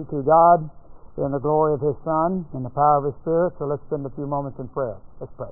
come to God in the glory of His Son, in the power of His Spirit. So let's spend a few moments in prayer. Let's pray.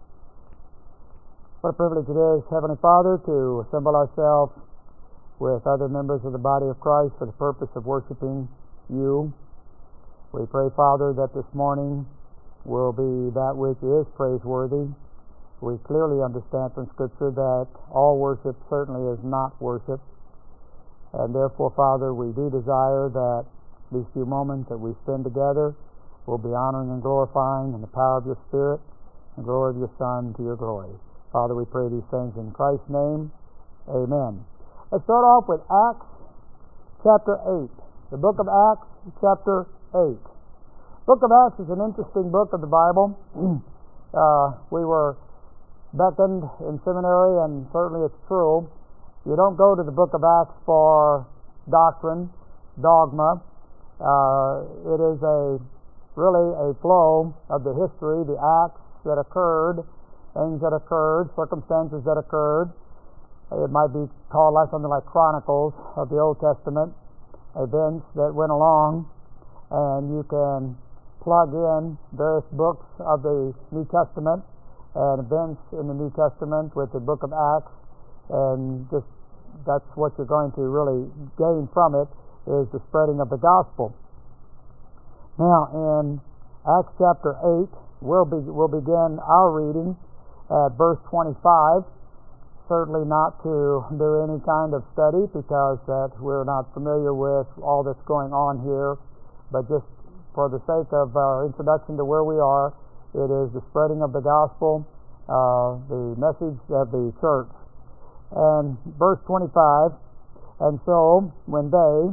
What a privilege it is, Heavenly Father, to assemble ourselves with other members of the body of Christ for the purpose of worshiping You. We pray, Father, that this morning will be that which is praiseworthy. We clearly understand from Scripture that all worship certainly is not worship. And therefore, Father, we do desire that these few moments that we spend together will be honoring and glorifying in the power of Your Spirit and glory of Your Son to Your glory. Father, we pray these things in Christ's name. Amen. Let's start off with Acts chapter 8. The book of Acts chapter 8. Book of Acts is an interesting book of the Bible. We were beckoned in seminary, and certainly it's true. You don't go to the book of Acts for doctrine, dogma. It is really a flow of the history, the acts that occurred, things that occurred, circumstances that occurred. It might be called like something like Chronicles of the Old Testament, events that went along, and you can plug in various books of the New Testament and events in the New Testament with the book of Acts, and just that's what you're going to really gain from it, is the spreading of the gospel. Now, in Acts chapter 8, we'll begin our reading at verse 25. Certainly not to do any kind of study, because that we're not familiar with all that's going on here, but just for the sake of our introduction to where we are, it is the spreading of the gospel, the message of the church. And verse 25, and so when they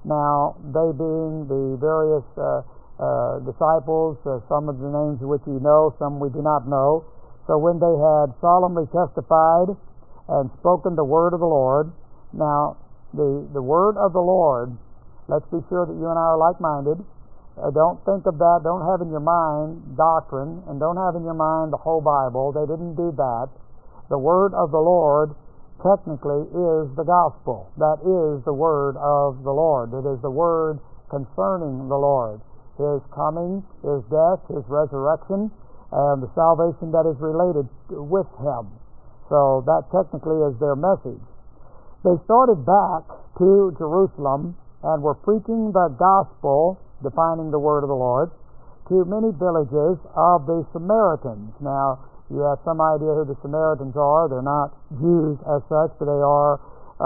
being the various disciples, some of the names of which we know, some we do not know, so when they had solemnly testified and spoken the word of the Lord. Now, the word of the Lord, let's be sure that you and I are like-minded. Don't think of that. Don't have in your mind doctrine, and don't have in your mind the whole Bible. They didn't do that. The word of the Lord technically is the gospel. That is the word of the Lord. It is the word concerning the Lord, His coming, His death, His resurrection, and the salvation that is related with Him. So that technically is their message. They started back to Jerusalem and were preaching the gospel, defining the word of the Lord, to many villages of the Samaritans. Now, you have some idea who the Samaritans are. They're not Jews as such, but they are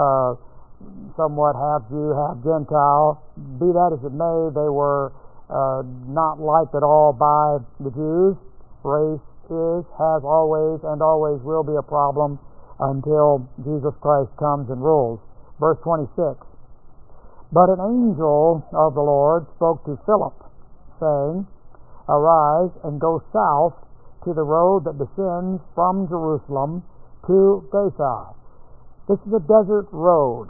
somewhat half Jew, half Gentile. Be that as it may, they were not liked at all by the Jews. Race is, has always, and always will be a problem until Jesus Christ comes and rules. Verse 26. But an angel of the Lord spoke to Philip, saying, Arise and go south to the road that descends from Jerusalem to Gaza. This is a desert road.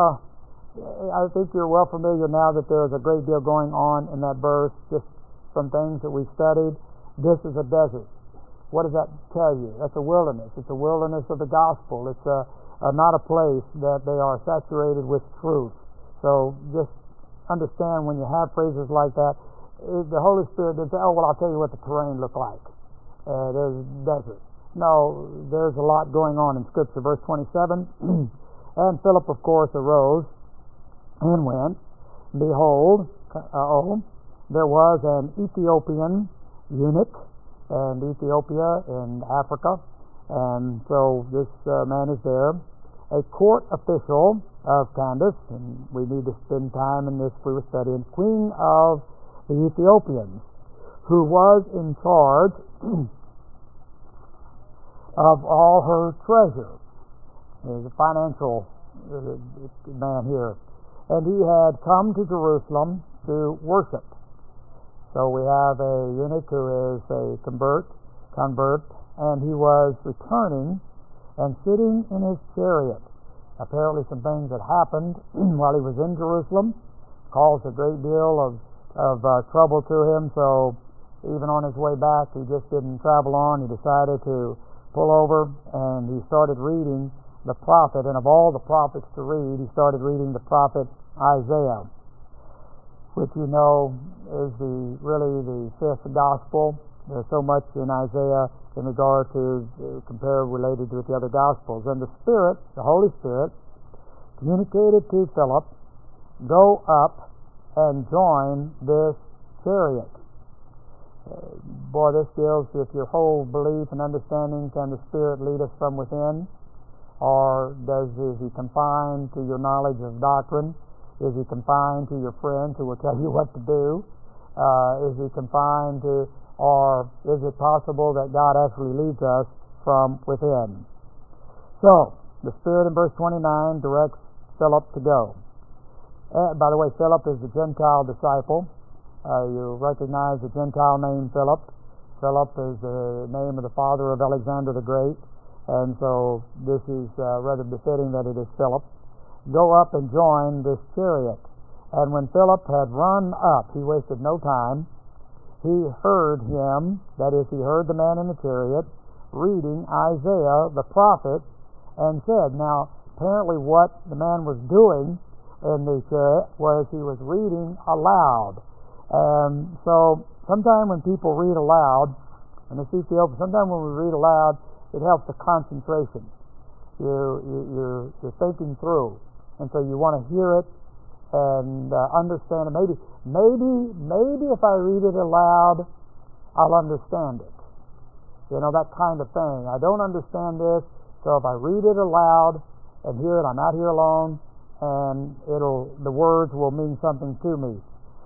I think you're well familiar now that there is a great deal going on in that verse, just from things that we've studied. This is a desert. What does that tell you? That's a wilderness. It's a wilderness of the gospel. It's not a place that they are saturated with truth. So just understand, when you have phrases like that, the Holy Spirit didn't say, oh, well, I'll tell you what the terrain looked like. There's a desert. No, there's a lot going on in Scripture. Verse 27, And Philip, of course, arose and went. Behold, there was an Ethiopian eunuch, and Ethiopia in Africa, and so this man is there, a court official of Candace, and we need to spend time in this. We were studying Queen of the Ethiopians, who was in charge of all her treasure. There's a financial man here, and he had come to Jerusalem to worship. So we have a eunuch who is a convert, and he was returning and sitting in his chariot. Apparently some things that happened while he was in Jerusalem caused a great deal of trouble to him, so even on his way back he just didn't travel on. He decided to pull over, and he started reading the prophet, and of all the prophets to read, he started reading the prophet Isaiah. which you know is really the fifth gospel. There's so much in Isaiah in regard to compare related with the other gospels. And the Spirit, the Holy Spirit, communicated to Philip, go up and join this chariot. Boy, this deals with your whole belief and understanding. Can the Spirit lead us from within? Or is He confined to your knowledge of doctrine? Is He confined to your friends who will tell you what to do? Is He confined to, or is it possible that God actually leads us from within? So, the Spirit in verse 29 directs Philip to go. By the way, Philip is the Gentile disciple. You recognize the Gentile name Philip. Philip is the name of the father of Alexander the Great, and so this is rather befitting that it is Philip. Go up and join this chariot. And when Philip had run up, he wasted no time. He heard him, that is, he heard the man in the chariot, reading Isaiah the prophet, and said, now, apparently what the man was doing in the chariot was he was reading aloud. And so sometimes when people read aloud, and it's Ethiopian, sometimes when we read aloud, it helps the concentration. You're thinking through, and so you want to hear it and understand it. Maybe if I read it aloud, I'll understand it. You know, that kind of thing. I don't understand this, so if I read it aloud and hear it, I'm out here alone, and the words will mean something to me.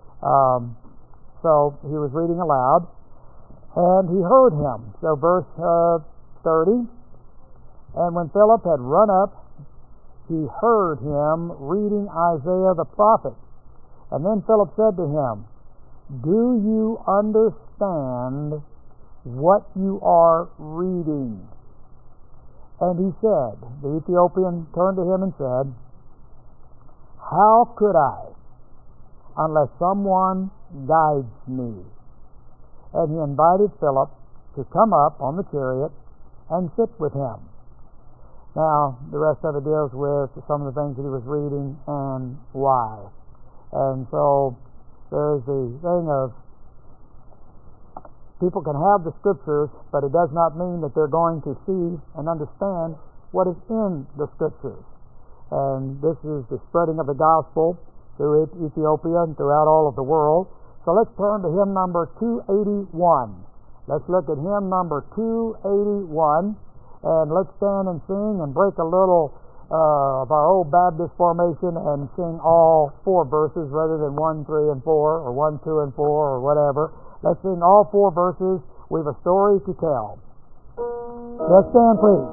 So he was reading aloud, and he heard him. So verse 30, and when Philip had run up, he heard him reading Isaiah the prophet. And then Philip said to him, do you understand what you are reading? And he said, the Ethiopian turned to him and said, how could I, unless someone guides me? And he invited Philip to come up on the chariot and sit with him. Now, the rest of it deals with some of the things that he was reading and why. And so there's the thing of people can have the scriptures, but it does not mean that they're going to see and understand what is in the scriptures. And this is the spreading of the gospel through Ethiopia and throughout all of the world. So let's turn to hymn number 281. Let's look at hymn number 281, and let's stand and sing and break a little of our old Baptist formation and sing all four verses rather than 1, 3, and 4, or 1, 2, and 4, or whatever. Let's sing all four verses. We've a story to tell. Let's stand, please.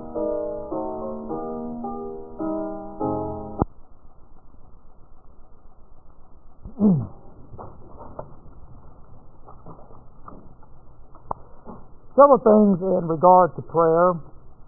Several things in regard to prayer.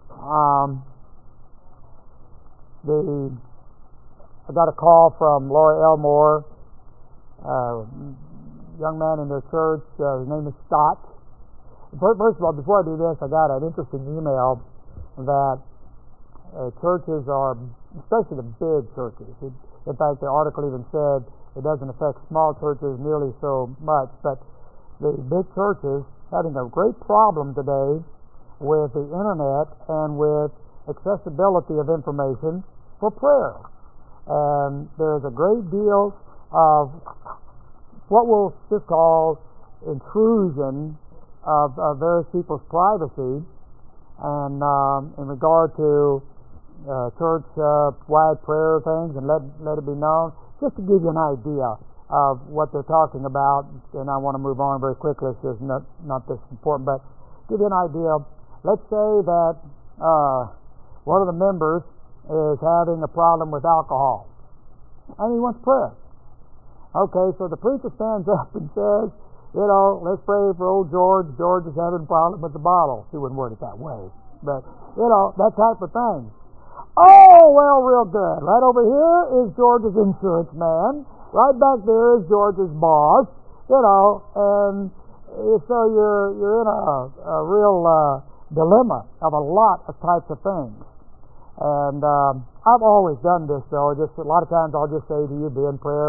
I got a call from Lori Elmore, a young man in their church. His name is Scott. First of all, before I do this, I got an interesting email that churches are, especially the big churches. In fact, the article even said it doesn't affect small churches nearly so much, but the big churches having a great problem today with the internet and with accessibility of information for prayer. And there's a great deal of what we'll just call intrusion of various people's privacy, and in regard to church-wide prayer things, and let it be known, just to give you an idea of what they're talking about. And I want to move on very quickly. This is not this important, but give you an idea. Let's say that one of the members is having a problem with alcohol, and he wants prayer. Okay, so the preacher stands up and says, let's pray for old George. George is having a problem with the bottle. He wouldn't word it that way, but, that type of thing. Oh, well, real good. Right over here is George's insurance man. Right back there is George's boss, and so you're in a real dilemma of a lot of types of things. And I've always done this, though. Just a lot of times I'll just say to you, be in prayer for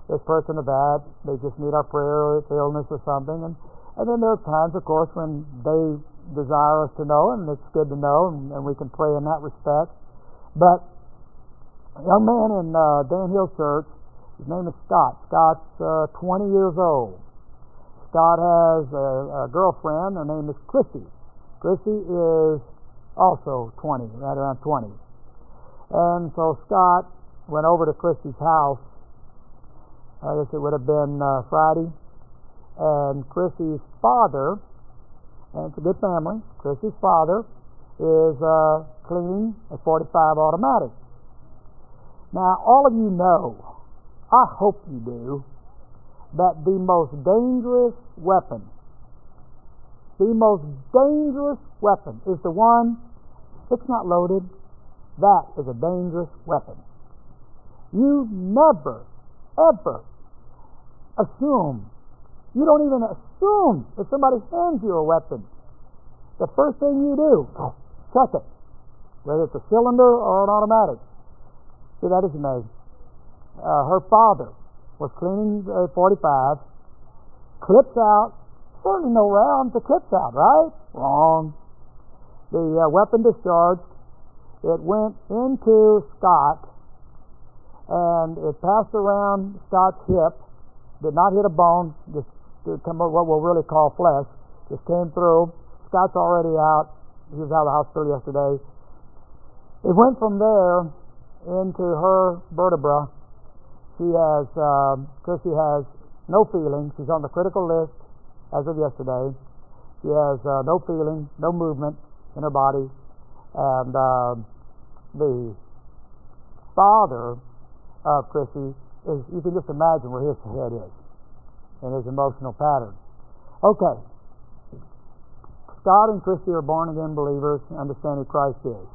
this person or that. They just need our prayer, or it's illness or something. And then there are times, of course, when they desire us to know, and it's good to know, and we can pray in that respect. But a young man in Dan Hill Church, his name is Scott. Scott's 20 years old. Scott has a girlfriend. Her name is Chrissy. Chrissy is also 20, right around 20. And so Scott went over to Chrissy's house. I guess it would have been Friday. And Chrissy's father, and it's a good family, Chrissy's father is cleaning a .45 automatic. Now, all of you know, I hope you do, that the most dangerous weapon is the one that's not loaded. That is a dangerous weapon. You never, ever assume. You don't even assume if somebody hands you a weapon. The first thing you do, check it, whether it's a cylinder or an automatic. See, that is amazing. Her father was cleaning a .45, clips out, certainly no rounds, the clips out, right? Wrong. The weapon discharged, it went into Scott, and it passed around Scott's hip, did not hit a bone, just did come what we'll really call flesh, just came through. Scott's already out. He was out of the hospital yesterday. It went from there into her vertebra. Chrissy has no feeling. She's on the critical list as of yesterday. She has no feeling, no movement in her body. And the father of Chrissy is, you can just imagine where his head is in his emotional pattern. Okay. Scott and Chrissy are born again believers, understand who Christ is.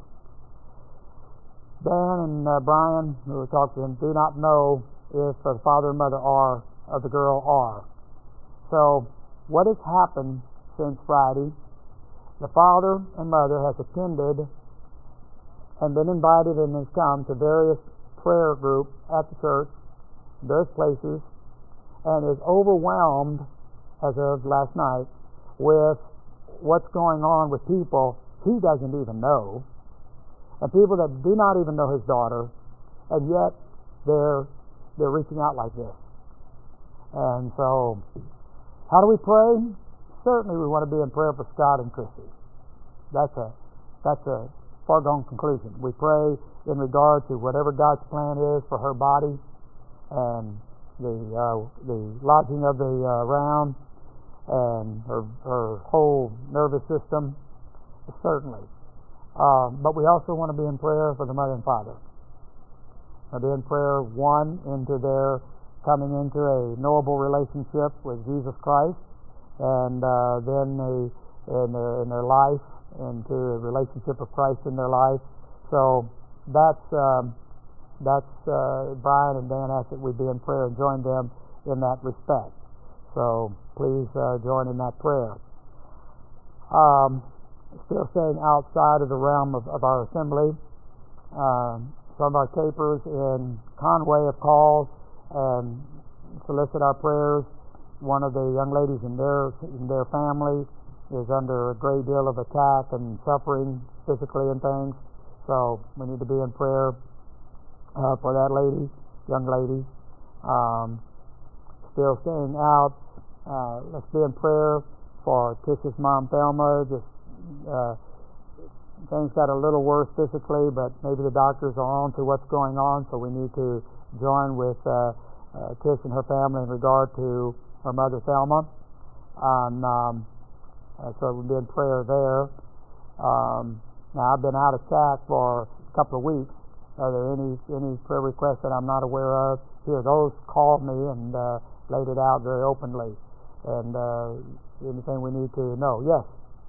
Dan and Brian, who we talked to them, do not know if the father and mother of the girl are. So, what has happened since Friday? The father and mother has attended and been invited and has come to various prayer groups at the church, various places, and is overwhelmed, as of last night, with what's going on with people he doesn't even know, and people that do not even know his daughter, and yet they're reaching out like this. And so, how do we pray? Certainly we want to be in prayer for Scott and Chrissy. That's a foregone conclusion. We pray in regard to whatever God's plan is for her body and the lodging of the round and her whole nervous system, certainly. But we also want to be in prayer for the mother and father. We'll be in prayer, one, into their coming into a knowable relationship with Jesus Christ, and then in their life, into a relationship of Christ in their life. So that's Brian and Dan asked that we be in prayer and join them in that respect. So please join in that prayer. Still staying outside of the realm of our assembly. Some of our capers in Conway have called and solicit our prayers. One of the young ladies in their family is under a great deal of attack and suffering physically and things. So we need to be in prayer for that young lady. Still staying out. Let's be in prayer for Tish's mom, Thelma. Things got a little worse physically, but maybe the doctors are on to what's going on, so we need to join with Tish and her family in regard to her mother, Thelma. So we'll be in prayer there. Now, I've been out of track for a couple of weeks. Are there any prayer requests that I'm not aware of? Here, those called me and laid it out very openly. And anything we need to know? Yes.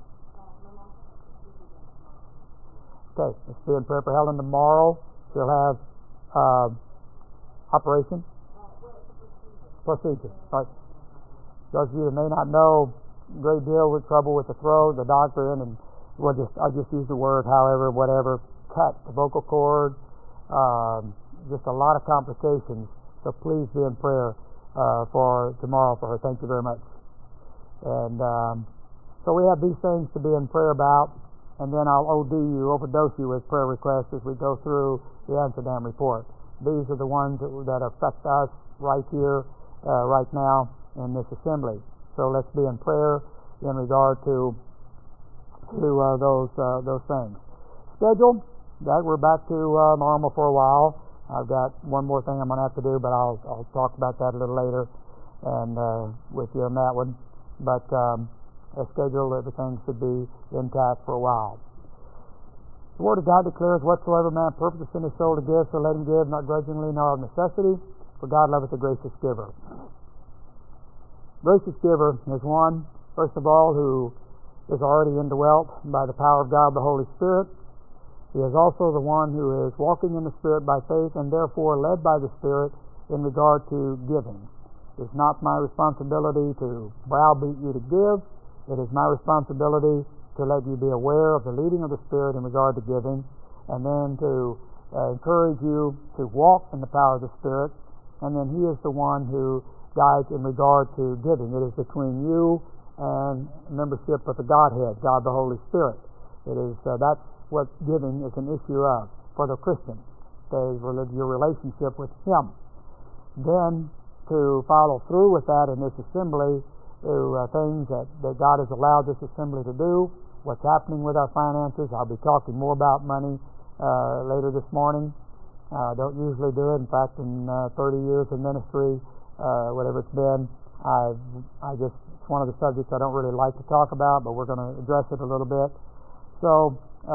Okay, let's be in prayer for Helen tomorrow. She'll have operation? Procedure. Right. Those of you that may not know, a great deal with trouble with the throat, the doctor, and I'll just use the word, however, whatever, cut the vocal cord, just a lot of complications So please be in prayer for tomorrow for her. Thank you very much. And so we have these things to be in prayer about, and then I'll overdose you with prayer requests as we go through the Amsterdam report. These are the ones that affect us right here, right now in this assembly. So let's be in prayer in regard to those things. Schedule, that we're back to normal for a while. I've got one more thing I'm going to have to do, but I'll talk about that a little later and with you on that one. But a schedule, everything should be intact for a while. The Word of God declares, whatsoever man purposeth in his soul to give, so let him give, not grudgingly nor of necessity, for God loveth a gracious giver. Gracious giver is one, first of all, who is already indwelt by the power of God, the Holy Spirit. He is also the one who is walking in the Spirit by faith and therefore led by the Spirit in regard to giving. It's not my responsibility to browbeat you to give. It is my responsibility to let you be aware of the leading of the Spirit in regard to giving, and then to encourage you to walk in the power of the Spirit, and then He is the one who guides in regard to giving. It is between you and membership of the Godhead, God the Holy Spirit. It is that's what giving is an issue of for the Christian, your relationship with Him. Then to follow through with that in this assembly, things that God has allowed this assembly to do, what's happening with our finances. I'll be talking more about money later this morning. I don't usually do it. In fact, in 30 years of ministry, whatever it's been, it's one of the subjects I don't really like to talk about, but we're going to address it a little bit. So,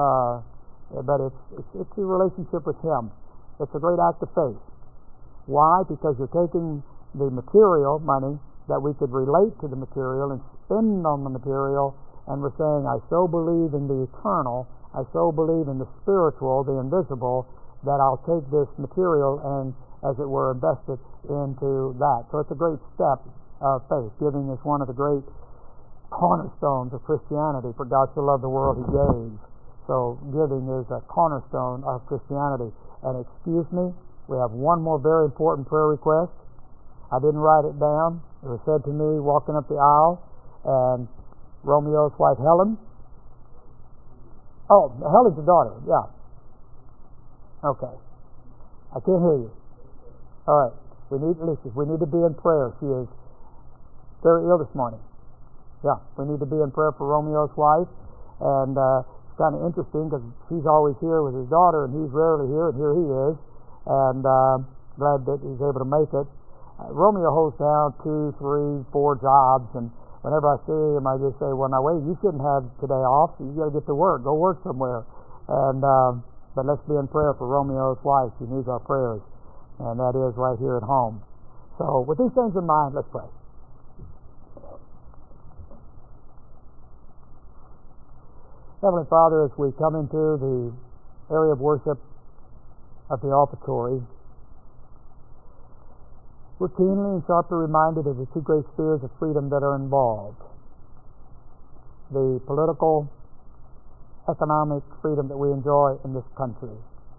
but it's a relationship with Him. It's a great act of faith. Why? Because you're taking the material money that we could relate to the material and spend on the material, and we're saying, I so believe in the eternal, I so believe in the spiritual, the invisible, that I'll take this material and, as it were, invest it into that. So it's a great step of faith. Giving is one of the great cornerstones of Christianity. For God so loved the world, He gave. So giving is a cornerstone of Christianity. And excuse me, we have one more very important prayer request. I didn't write it down. It was said to me walking up the aisle, and Romeo's wife Helen. Oh, Helen's the daughter, yeah. Okay. I can't hear you. All right. We need to be in prayer. She is very ill this morning. Yeah, we need to be in prayer for Romeo's wife. And it's kind of interesting because she's always here with his daughter, and he's rarely here, and here he is. And glad that he's able to make it. Romeo holds down 2, 3, 4 jobs, and whenever I see him, I just say, well, now wait, you shouldn't have today off. You got to get to work. Go work somewhere. And but let's be in prayer for Romeo's wife. She needs our prayers, and that is right here at home. So with these things in mind, let's pray. Heavenly Father, as we come into the area of worship of the offertory, we're keenly and sharply reminded of the two great spheres of freedom that are involved. The political, economic freedom that we enjoy in this country.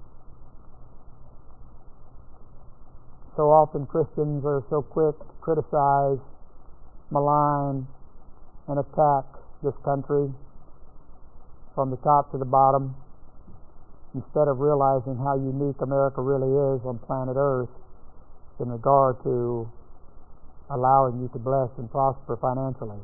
So often Christians are so quick to criticize, malign, and attack this country from the top to the bottom, instead of realizing how unique America really is on planet Earth in regard to allowing you to bless and prosper financially.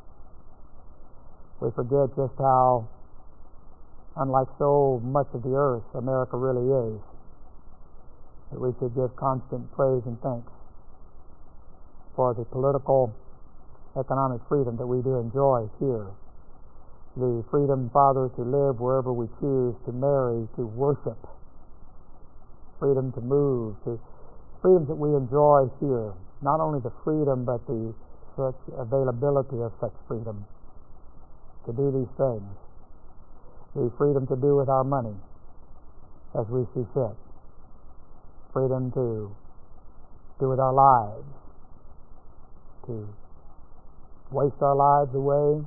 We forget just how, unlike so much of the earth, America really is. That we should give constant praise and thanks for the political, economic freedom that we do enjoy here. The freedom, Father, to live wherever we choose, to marry, to worship, freedom to move, to freedoms that we enjoy here. Not only the freedom, but the such availability of such freedom to do these things. The freedom to do with our money as we see fit. Freedom to do with our lives, to waste our lives away,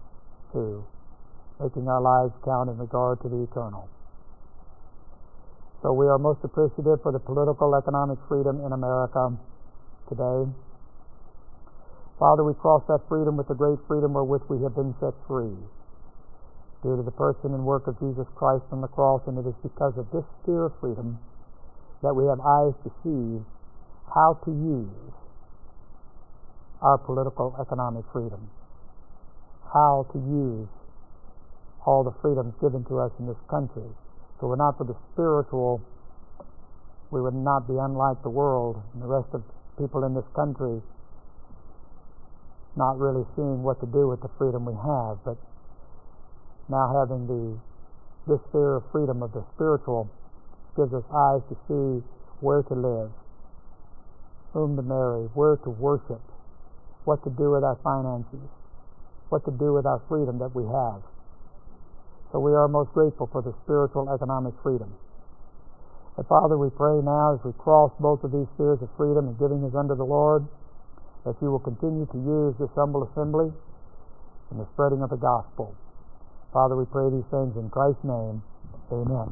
to making our lives count in regard to the eternal. So we are most appreciative for the political, economic freedom in America today. Father, we cross that freedom with the great freedom wherewith we have been set free due to the person and work of Jesus Christ on the cross, and it is because of this sphere of freedom that we have eyes to see how to use our political, economic freedom, how to use all the freedoms given to us in this country. So we're not for the spiritual, we would not be unlike the world and the rest of people in this country, not really seeing what to do with the freedom we have, but now having this sphere of freedom of the spiritual gives us eyes to see where to live, whom to marry, where to worship, what to do with our finances, what to do with our freedom that we have. So we are most grateful for the spiritual economic freedom. And Father, we pray now as we cross both of these spheres of freedom and giving us unto the Lord, that you will continue to use this humble assembly in the spreading of the gospel. Father, we pray these things in Christ's name. Amen.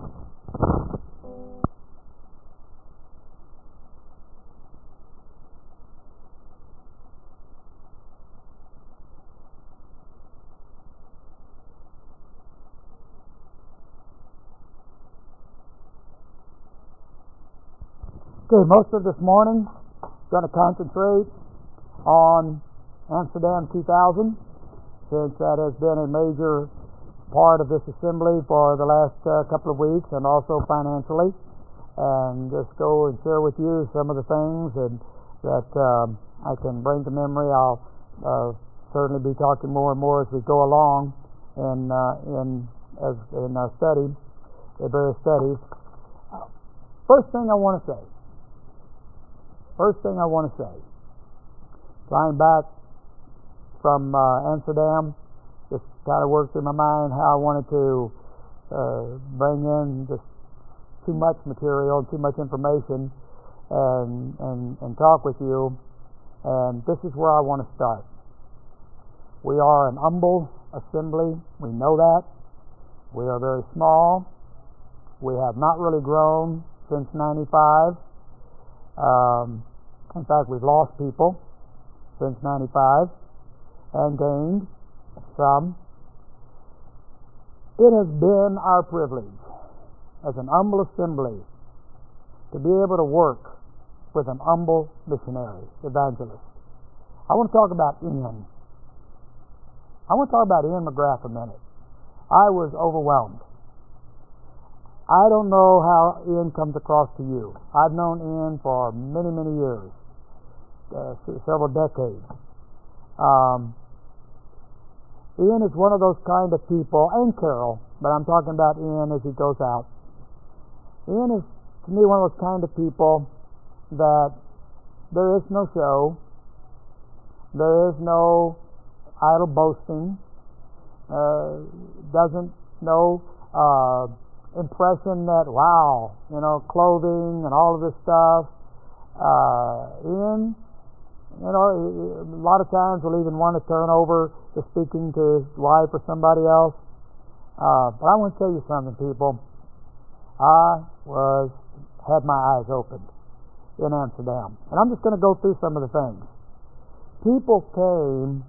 Okay, most of this morning going to concentrate on Amsterdam 2000, since that has been a major part of this assembly for the last couple of weeks, and also financially, and just go and share with you some of the things that I can bring to memory. I'll certainly be talking more and more as we go along in our study, the various studies. First thing I want to say, flying back from Amsterdam, just kind of worked through my mind how I wanted to bring in just too much material, too much information, and talk with you. And this is where I want to start. We are an humble assembly. We know that. We are very small. We have not really grown since '95. In fact, we've lost people since '95 and gained some. It has been our privilege as an humble assembly to be able to work with an humble missionary, evangelist. I want to talk about Ian. I want to talk about Ian McGrath a minute. I was overwhelmed. I don't know how Ian comes across to you. I've known Ian for many, many years, several decades. Ian is one of those kind of people, and Carol, but I'm talking about Ian as he goes out. Ian is, to me, one of those kind of people that there is no show, there is no idle boasting, doesn't know impression that, wow, clothing and all of this stuff. Ian, a lot of times will even want to turn over to speaking to his wife or somebody else. But I want to tell you something, people. I had my eyes opened in Amsterdam. And I'm just going to go through some of the things. People came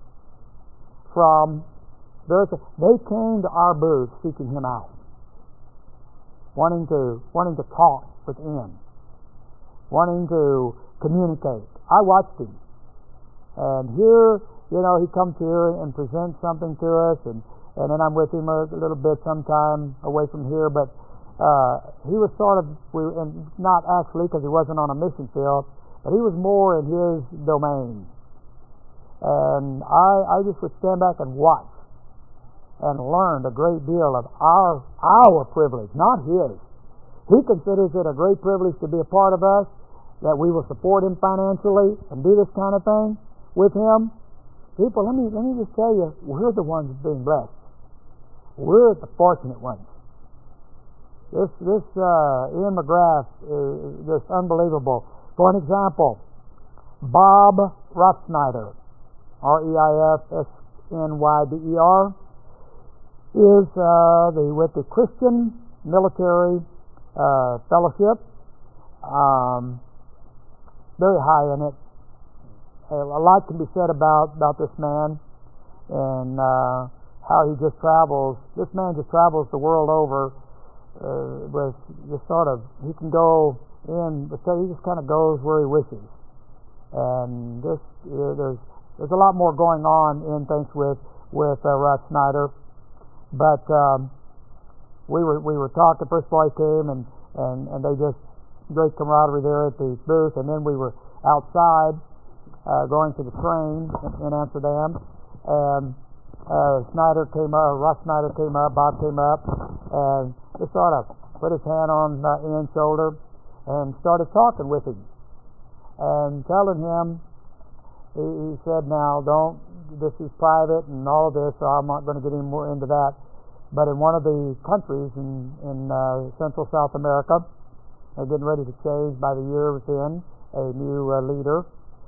they came to our booth seeking him out, wanting to talk with Ian, wanting to communicate. I watched him, and here, he comes here and presents something to us, and then I'm with him a little bit sometime away from here, but he was sort of, and not actually because he wasn't on a mission field, but he was more in his domain. And I just would stand back and watch and learned a great deal of our privilege, not his. He considers it a great privilege to be a part of us, that we will support him financially and do this kind of thing with him. People, let me just tell you, we're the ones being blessed. We're the fortunate ones. This Ian McGrath is just unbelievable. For an example, Bob Ruffsnyder, Reifsnyder, is with the Christian Military fellowship. Very high in it. A lot can be said about this man and how he just travels. This man just travels the world over with just sort of, he can go in, but he just kind of goes where he wishes. And there's a lot more going on in things with Russ Snyder. But we were talking. First of all, he came and they just great camaraderie there at the booth, and then we were outside going to the train in Amsterdam, and Russ Snyder came up, Bob came up, and just sort of put his hand on Ian's shoulder and started talking with him and telling him, he said, now this is private and all of this, so I'm not going to get any more into that, but in one of the countries in Central South America, they're getting ready to change by the year within a new leader,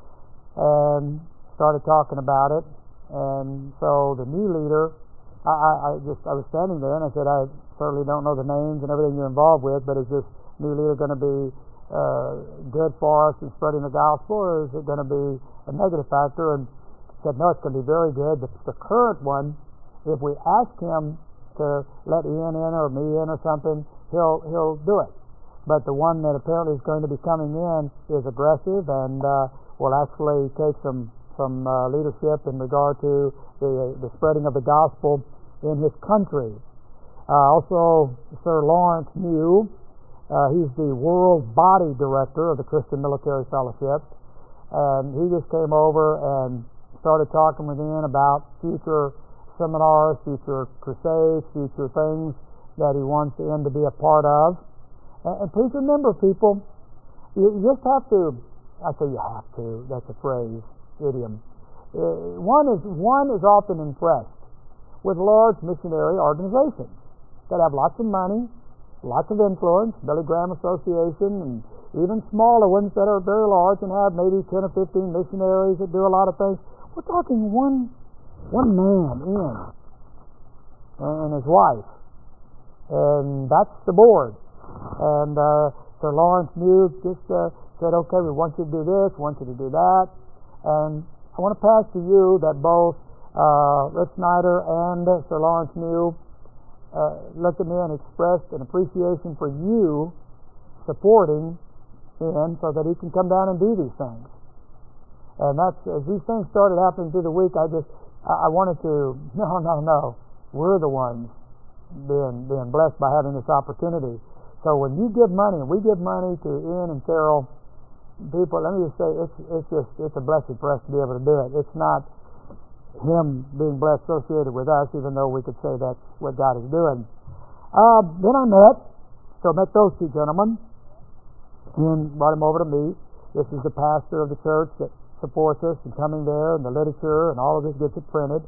and started talking about it. And so the new leader, I was standing there and I said, I certainly don't know the names and everything you're involved with, but is this new leader going to be good for us in spreading the gospel, or is it going to be a negative factor? And he said, no, it's going to be very good. The current one, if we ask him to let Ian in or me in or something, he'll do it. But the one that apparently is going to be coming in is aggressive and will actually take some leadership in regard to the spreading of the gospel in his country. Also, Sir Lawrence Mew, he's the world body director of the Christian Military Fellowship, and he just came over and started talking with Ian about future seminars, future crusades, future things that he wants Ian to be a part of. And please remember, people, you just have to, I say you have to, that's a phrase, idiom. One is often impressed with large missionary organizations that have lots of money, lots of influence, Billy Graham Association, and even smaller ones that are very large and have maybe 10 or 15 missionaries that do a lot of things. We're talking one man, Ian, and his wife, and that's the board. And Sir Lawrence Mew just said, okay, we want you to do this, we want you to do that. And I want to pass to you that both Rick Snyder and Sir Lawrence Mew looked at me and expressed an appreciation for you supporting him so that he can come down and do these things. And that's, as these things started happening through the week, I wanted to, no, we're the ones being blessed by having this opportunity. So when you give money, and we give money to Ian and Carol, people, let me just say, it's a blessing for us to be able to do it. It's not him being blessed associated with us, even though we could say that's what God is doing. Then I met those two gentlemen, and brought him over to meet. This is the pastor of the church that supports us and coming there, and the literature and all of this gets it printed.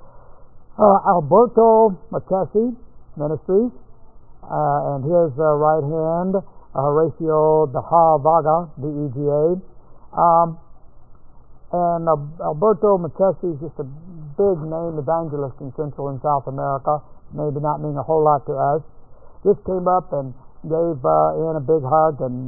Alberto Matesi Ministries, and his right hand, Horacio Vaga, DEGA. And Alberto Matesi is just a big name evangelist in Central and South America, maybe not mean a whole lot to us. Just came up and gave Ian a big hug, and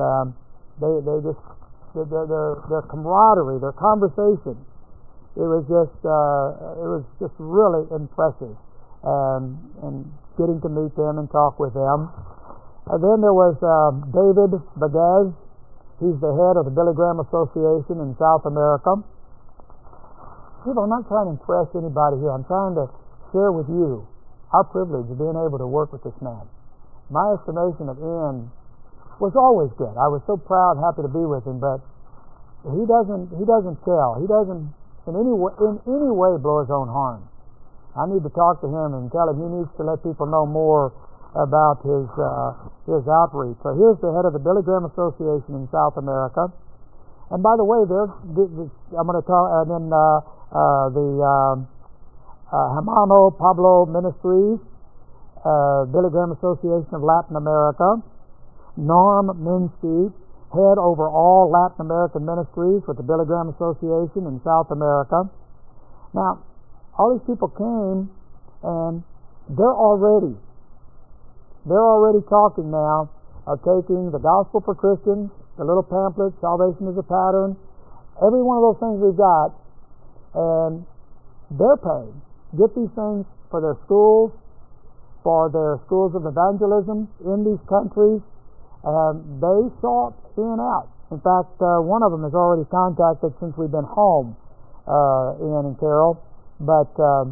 their camaraderie, their conversation, it was just really impressive, and getting to meet them and talk with them. And then there was David Baguez. He's the head of the Billy Graham Association in South America. People, I'm not trying to impress anybody here. I'm trying to share with you our privilege of being able to work with this man. My estimation of Ian was always good. I was so proud and happy to be with him, but he doesn't tell. He doesn't in any way blow his own horn. I need to talk to him and tell him he needs to let people know more about his outreach. So here's the head of the Billy Graham Association in South America. And by the way, I'm going to talk, and then the Hermano Pablo Ministries, Billy Graham Association of Latin America, Norm Minsky, head over all Latin American ministries with the Billy Graham Association in South America. Now, all these people came, and they're already talking now are taking the Gospel for Christians, the little pamphlet, Salvation is a Pattern, every one of those things we've got, and they're paying. Get these things for their schools of evangelism in these countries. They sought Ian out. In fact, one of them has already contacted since we've been home, Ian and Carol. But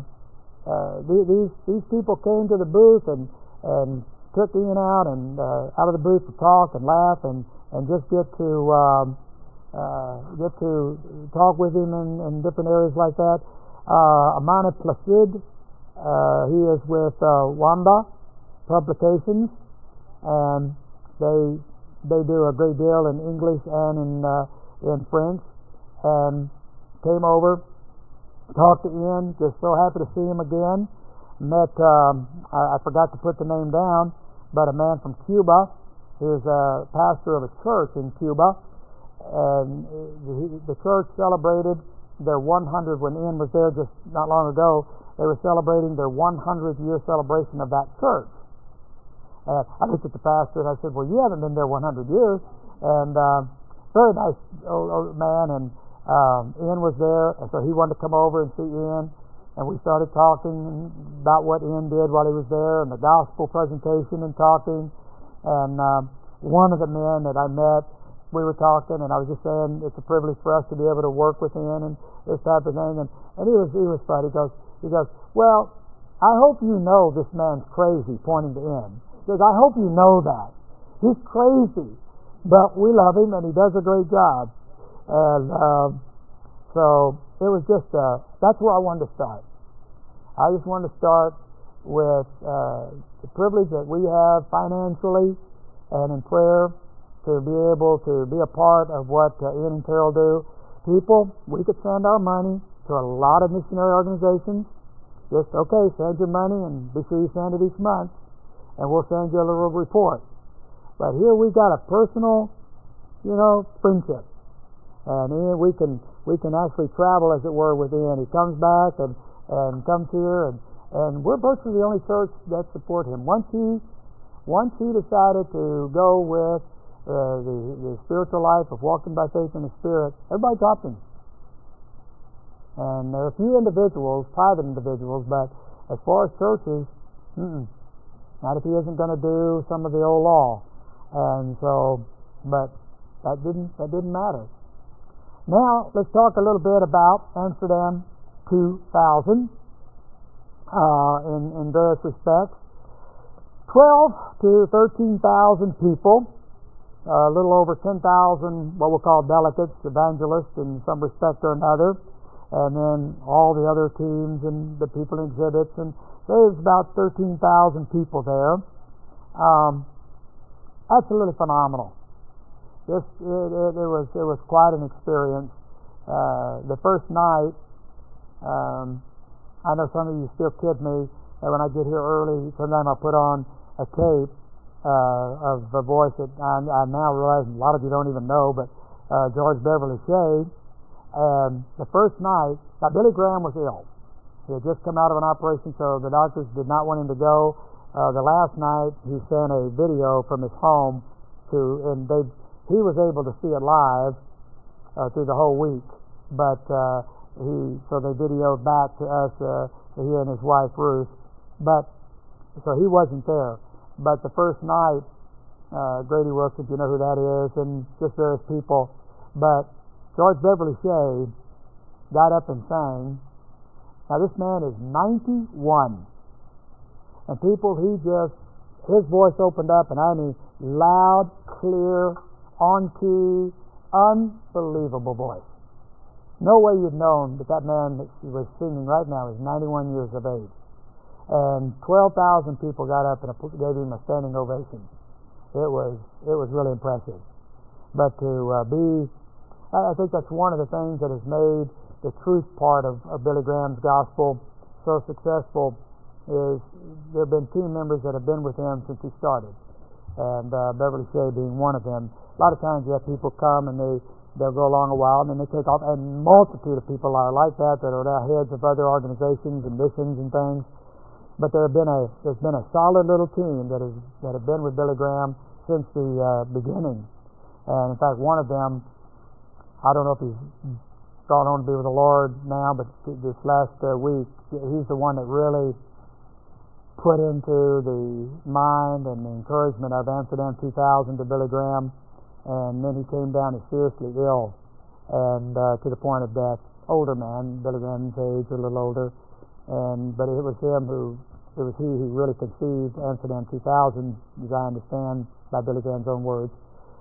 these people came to the booth and took Ian out and out of the booth to talk and laugh and just get to talk with him in different areas like that. Amana Placid, he is with Wanda Publications, and they do a great deal in English and in French, and came over, talked to Ian. Just so happy to see him again. Met I forgot to put the name down, but a man from Cuba. He is a pastor of a church in Cuba, and the church celebrated their 100 when Ian was there just not long ago. They were celebrating their 100-year celebration of that church. I looked at the pastor and I said, "Well, you haven't been there 100 years." And very nice old man, and Ian was there, and so he wanted to come over and see Ian, and we started talking about what Ian did while he was there and the gospel presentation and talking. And one of the men that I met, we were talking, and I was just saying it's a privilege for us to be able to work with Ian and this type of thing. And he was funny. He goes, "Well, I hope you know this man's crazy," pointing to Ian. He says, "I hope you know that. He's crazy, but we love him and he does a great job." And so it was just, that's where I wanted to start. I just wanted to start with the privilege that we have financially and in prayer to be able to be a part of what Ian and Carol do. People, we could send our money to a lot of missionary organizations. Just, okay, send your money and be sure you send it each month, and we'll send you a little report. But here we got a personal, friendship. And Ian, we can actually travel, as it were, with Ian. He comes back and comes here, and we're virtually the only church that support him. Once he decided to go with the spiritual life of walking by faith in the Spirit, everybody dropped him. And there are a few individuals, private individuals, but as far as churches, not if he isn't going to do some of the old law. And so, but that didn't matter. Now let's talk a little bit about Amsterdam 2000 in various respects. 12 to 13,000 people, a little over 10,000 what we'll call delegates, evangelists in some respect or another, and then all the other teams and the people in exhibits, and there's about 13,000 people there. That's a little phenomenal. It was quite an experience. The first night, I know some of you still kid me that when I get here early, sometimes I'll put on a tape of a voice that I now realize a lot of you don't even know, but George Beverly Shea. And the first night, now Billy Graham was ill. He had just come out of an operation, so the doctors did not want him to go. The last night, he sent a video from his home and he was able to see it live through the whole week, but so they videoed back to us, he and his wife Ruth, but so he wasn't there. But the first night, Grady Wilson, you know who that is, and just various people, but George Beverly Shea got up and sang. Now this man is 91, and people, his voice opened up, and I mean loud, clear, on key, unbelievable voice. No way you'd known that man that was singing right now is 91 years of age. And 12,000 people got up and gave him a standing ovation. It was really impressive. But I think that's one of the things that has made the truth part of Billy Graham's gospel so successful, is there have been team members that have been with him since he started, and Beverly Shea being one of them. A lot of times you have people come and they'll go along a while and then they take off, and a multitude of people are like that are now heads of other organizations and missions and things. But there's been a solid little team that have been with Billy Graham, since the beginning. And in fact, one of them, I don't know if he's gone on to be with the Lord now, but this last week, he's the one that really put into the mind and the encouragement of Amsterdam 2000 to Billy Graham, and then he came down as seriously ill and to the point of death. Older man, Billy Graham's age, a little older, but it was he who really conceived Amsterdam 2000, as I understand by Billy Graham's own words,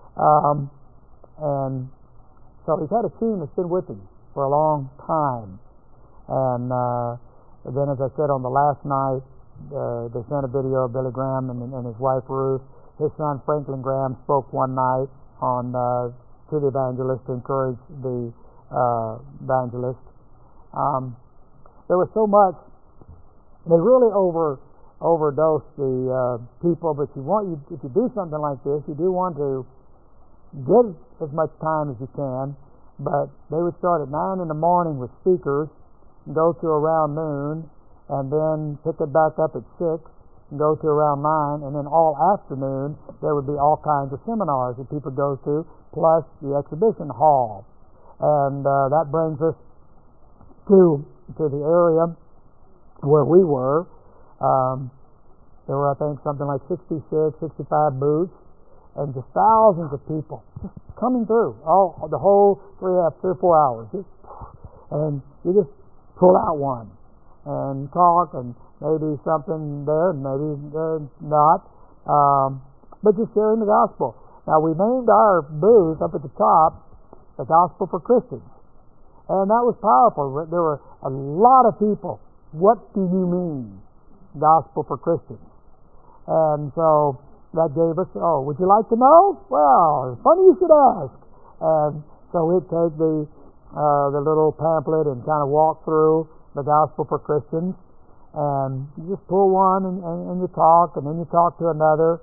and so he's had a team that's been with him for a long time, and then, as I said, on the last night, they sent a video of Billy Graham and his wife Ruth. His son Franklin Graham spoke one night on to the evangelist to encourage the evangelist. There was so much. They really overdosed the people. But if you do something like this, you do want to get as much time as you can. But they would start at 9 in the morning with speakers, and go to around noon, and then pick it back up at 6 and go to around 9, and then all afternoon there would be all kinds of seminars that people go to, plus the exhibition hall. And that brings us to the area where we were. There were, I think, something like 66, 65 booths, and just thousands of people just coming through the whole 3 or 4 hours. And you just pull out one and talk, and maybe something there, maybe not, but just sharing the gospel. Now, we named our booth up at the top, The Gospel for Christians, and that was powerful. There were a lot of people. What do you mean, gospel for Christians? And so that gave us, would you like to know? Well, it's funny you should ask. And so we'd take the little pamphlet and kind of walk through the gospel for Christians, and you just pull one and you talk, and then you talk to another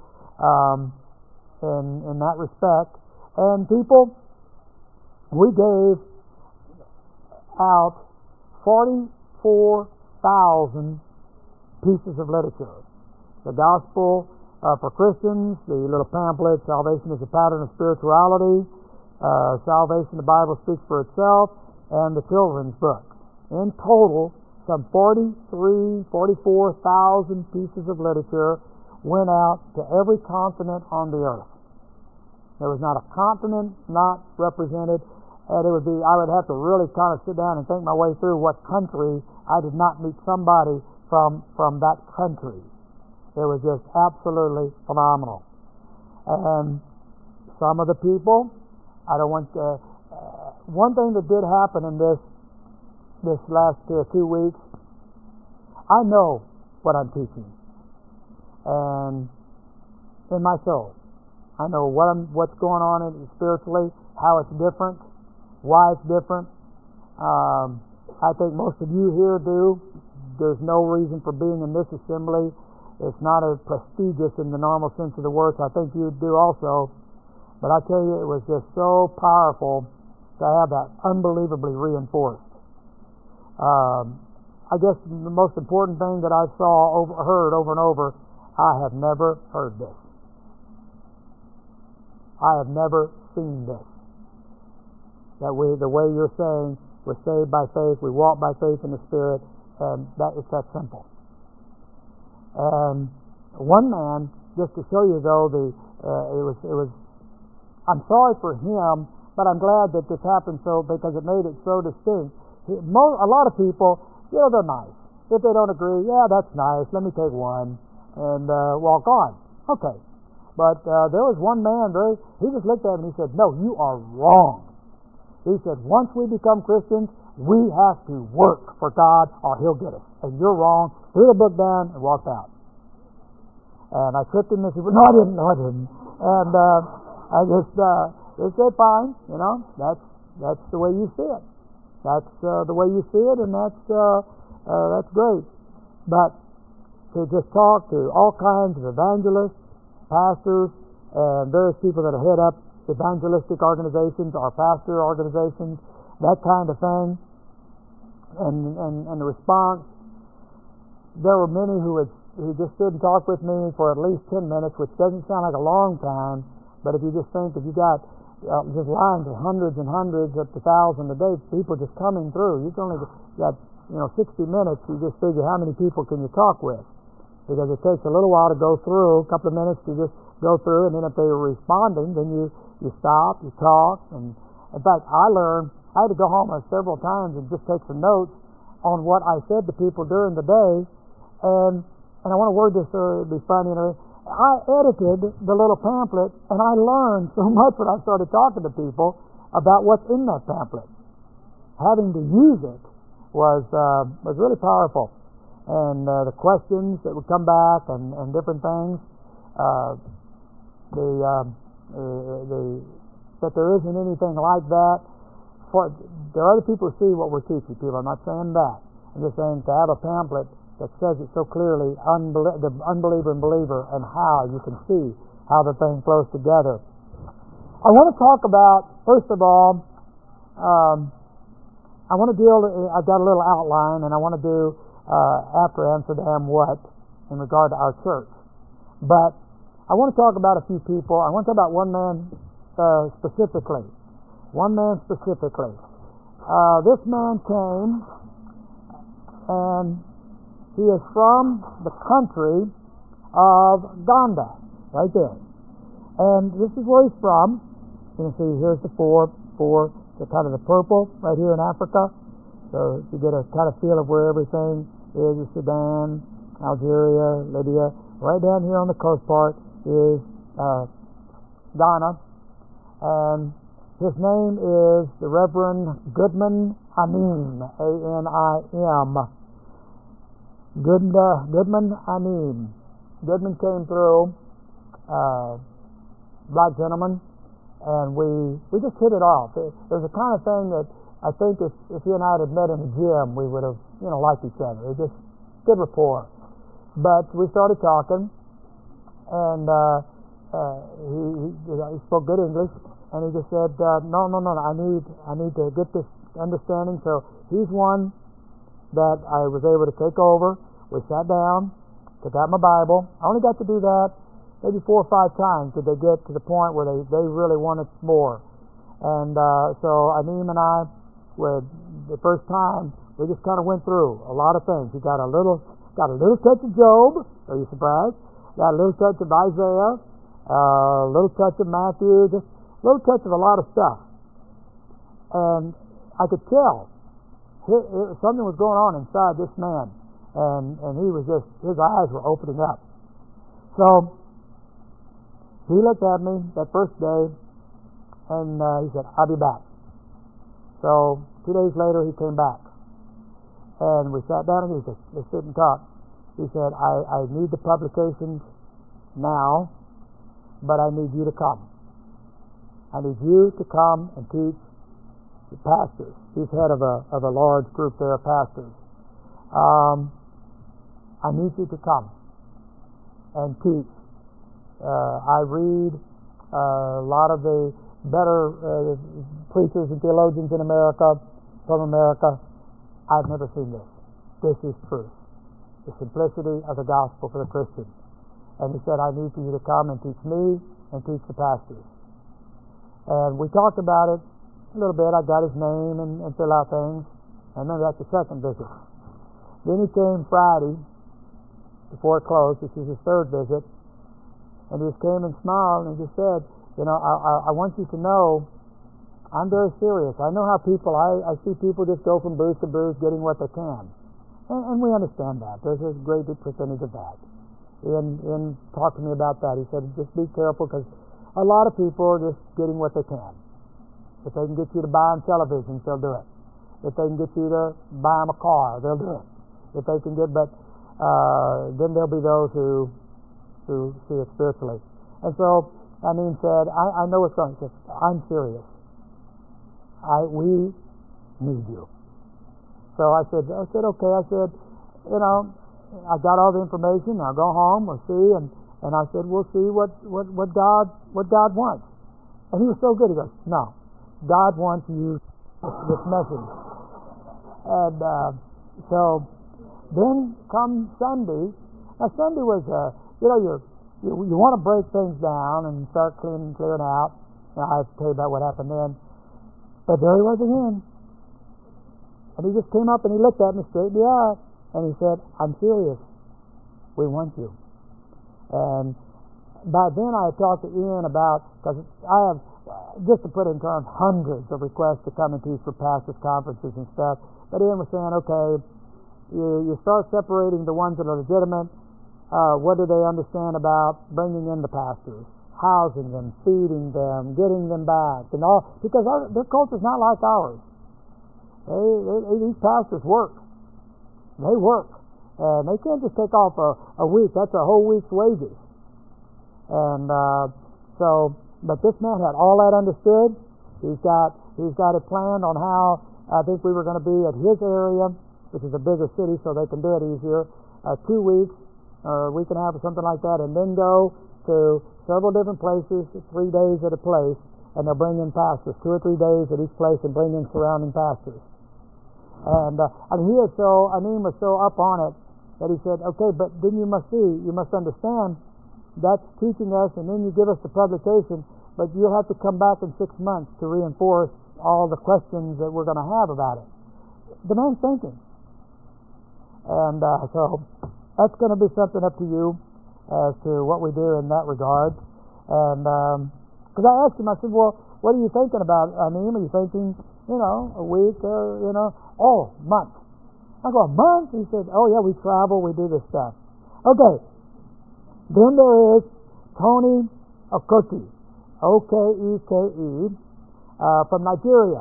in that respect. And people, we gave out 44,000 pieces of literature. The gospel for Christians, the little pamphlet, Salvation is a Pattern of Spirituality, Salvation, the Bible Speaks for Itself, and the children's book. In total, some 44,000 pieces of literature went out to every continent on the earth. There was not a continent not represented, and I would have to really kind of sit down and think my way through what country I did not meet somebody from that country. It was just absolutely phenomenal. And some of the people, one thing that did happen in this last 2 weeks, I know what I'm teaching, and in my soul, I know what's going on spiritually, how it's different, why it's different. I think most of you here do. There's no reason for being in this assembly. It's not as prestigious in the normal sense of the word, so I think you do also. But I tell you, it was just so powerful to have that unbelievably reinforced. I guess the most important thing that I heard over and over, I have never heard this. I have never seen this. That the way you're saying, we're saved by faith, we walk by faith in the Spirit, and it's that simple. And one man, just to show you though, it was. I'm sorry for him, but I'm glad that this happened because it made it so distinct. A lot of people, they're nice. If they don't agree, yeah, that's nice, let me take one and walk on. Okay. But there was one man, he just looked at me and he said, no, you are wrong. He said, once we become Christians, we have to work for God or He'll get us. And you're wrong. Threw the book down and walked out. And I tripped him and said, no, I didn't. And I just said, fine, that's the way you see it. That's the way you see it, and that's great. But to just talk to all kinds of evangelists, pastors, and various people that head up evangelistic organizations or pastor organizations, that kind of thing, and the response, there were many who he just stood and talked with me for at least 10 minutes, which doesn't sound like a long time, but if you just think, if you got just lines of hundreds and hundreds, up to 1,000 a day, people just coming through, you've only got 60 minutes, you just figure how many people can you talk with, because it takes a little while to go through, a couple of minutes to just go through, and then if they were responding, then you stop, you talk, and in fact, I had to go home several times and just take some notes on what I said to people during the day, and I want to word this so it'd be funny. I edited the little pamphlet, and I learned so much when I started talking to people about what's in that pamphlet. Having to use it was really powerful, and the questions that would come back and different things. That there isn't anything like that. There are other people who see what we're teaching people. I'm not saying that. I'm just saying to have a pamphlet that says it so clearly, the unbeliever and believer, and how you can see how the thing flows together. I want to talk about, first of all, I've got a little outline, and I want to do after Amsterdam what in regard to our church. But I want to talk about a few people. I want to talk about one man specifically. One man specifically. This man came, and he is from the country of Uganda, right there. And this is where he's from. You can see here's the four, the kind of the purple right here in Africa. So you get a kind of feel of where everything is: Sudan, Algeria, Libya. Right down here on the coast part is Ghana, and his name is the Reverend Goodman Anim, A-N-I-M. Goodman Anim. Goodman came through, black gentleman, and we just hit it off. There's a kind of thing that I think if he and I had met in the gym, we would have liked each other. It just good rapport. But we started talking, and he spoke good English, and he just said, no, I need to get this understanding. So he's one that I was able to take over. We sat down, took out my Bible. I only got to do that maybe 4 or 5 times till they get to the point where they really wanted more. And so Anim and I, the first time, we just kind of went through a lot of things. He got a little touch of Job. Are you surprised? Got a little touch of Isaiah, a little touch of Matthew, just a little touch of a lot of stuff. And I could tell something was going on inside this man, and he was just, his eyes were opening up. So he looked at me that first day, and he said, I'll be back. So 2 days later he came back, and we sat down, and he said, let's sit and talk. He said, I need the publications now, but I need you to come. I need you to come and teach the pastors. He's head of a large group there of pastors. I need you to come and teach. I read a lot of the better preachers and theologians in America, from America. I've never seen this. This is truth. The simplicity of the gospel for the Christian. And he said, I need for you to come and teach me and teach the pastors. And we talked about it a little bit. I got his name and fill out things. And then that's the second visit. Then he came Friday before it closed. This is his third visit. And he just came and smiled and just said, I want you to know I'm very serious. I know how I see people just go from booth to booth getting what they can. And we understand that. There's a great big percentage of that. Ian talked to me about that. He said, just be careful, because a lot of people are just getting what they can. If they can get you to buy them televisions, they'll do it. If they can get you to buy them a car, they'll do it. If they can get, but then there'll be those who see it spiritually. And so Amin said, I know what's going on. He said, I'm serious. We need you. So I said, okay. I said, I got all the information. I'll go home. We'll see. And I said, we'll see what God wants. And he was so good. He goes, no, God wants you this message. And so then come Sunday, Now Sunday was, you want to break things down and start clearing out. Now, I have to tell you about what happened then. But there he was again. And he just came up and he looked at me straight in the eye. And he said, "I'm serious. We want you." And by then I had talked to Ian about, because I have, just to put in terms, hundreds of requests to come and teach for pastors' conferences and stuff. But Ian was saying, okay, you start separating the ones that are legitimate. What do they understand about bringing in the pastors, housing them, feeding them, getting them back, and all, because their culture's not like ours. These pastors work. They work. And they can't just take off a week. That's a whole week's wages. And but this man had all that understood. He's got it planned on how I think we were going to be at his area, which is a bigger city, so they can do it easier. 2 weeks or a week and a half or something like that, and then go to several different places, 3 days at a place, and they'll bring in pastors, 2 or 3 days at each place, and bring in surrounding pastors. And Anim was so up on it that he said, okay, but then you must understand, that's teaching us, and then you give us the publication, but you'll have to come back in 6 months to reinforce all the questions that we're going to have about it. The man's thinking. And so that's going to be something up to you as to what we do in that regard. And because I asked him, I said, well, what are you thinking about, Anim? Are you thinking, a week or, month? I go, a month? He said, oh yeah, we travel, we do this stuff. Okay. Then there is Tony Okeke, O-K-E-K-E, from Nigeria.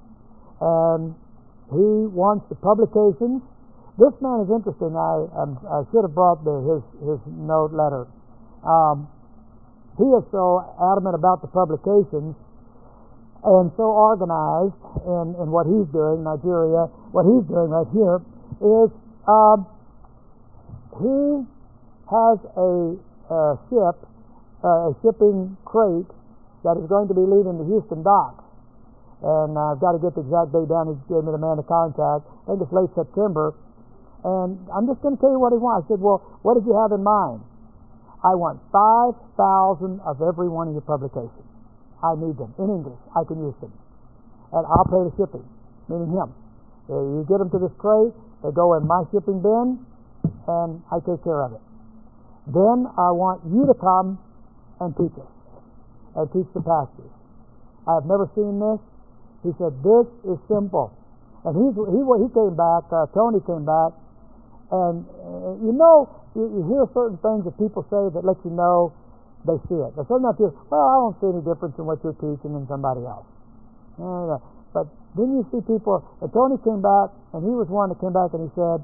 And he wants the publications. This man is interesting. I should have brought his note letter. He is so adamant about the publications and so organized in what he's doing, Nigeria. What he's doing right here is he has a shipping crate that is going to be leaving the Houston docks. And I've got to get the exact date down. He gave me the man to contact. I think it's late September. And I'm just going to tell you what he wants. I said, well, what did you have in mind? I want 5,000 of every one of your publications. I need them in English. I can use them. And I'll pay the shipping, meaning him. You get them to this crate, they go in my shipping bin, and I take care of it. Then I want you to come and teach us, and teach the pastors. I have never seen this. He said, this is simple. And he came back, Tony came back, and you hear certain things that people say that let you know they see it. But sometimes you, well, I don't see any difference in what you're teaching than somebody else. But then you see people, and Tony came back, and he was one that came back and he said,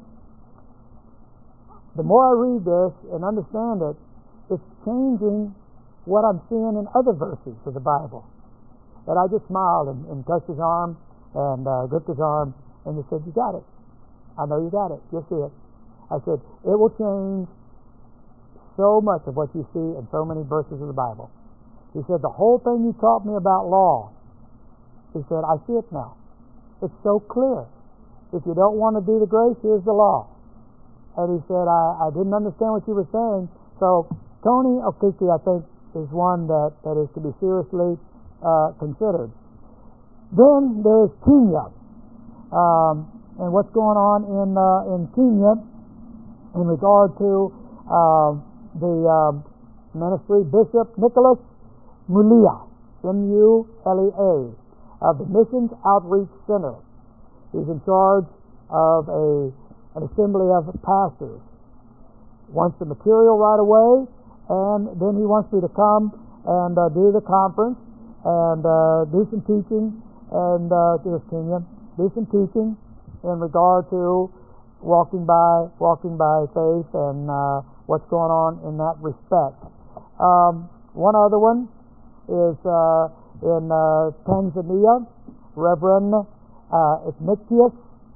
the more I read this and understand it, it's changing what I'm seeing in other verses of the Bible. And I just smiled and touched his arm and gripped his arm, and he said, you got it. I know you got it. You'll see it. I said, it will change so much of what you see in so many verses of the Bible. He said, the whole thing you taught me about law, he said, I see it now. It's so clear. If you don't want to do the grace, here's the law. And he said, I didn't understand what you were saying. So Tony Okeke, I think, is one that is to be seriously considered. Then there's Kenya. And what's going on in Kenya in regard to the ministry, Bishop Nicholas Mulia, M-U-L-E-A, of the Missions Outreach Center. He's in charge of an assembly of pastors. Wants the material right away, and then he wants me to come and do the conference and do some teaching, and to this Kenya, do some teaching in regard to walking by faith and what's going on in that respect. One other one is in Tanzania, Reverend Ignatius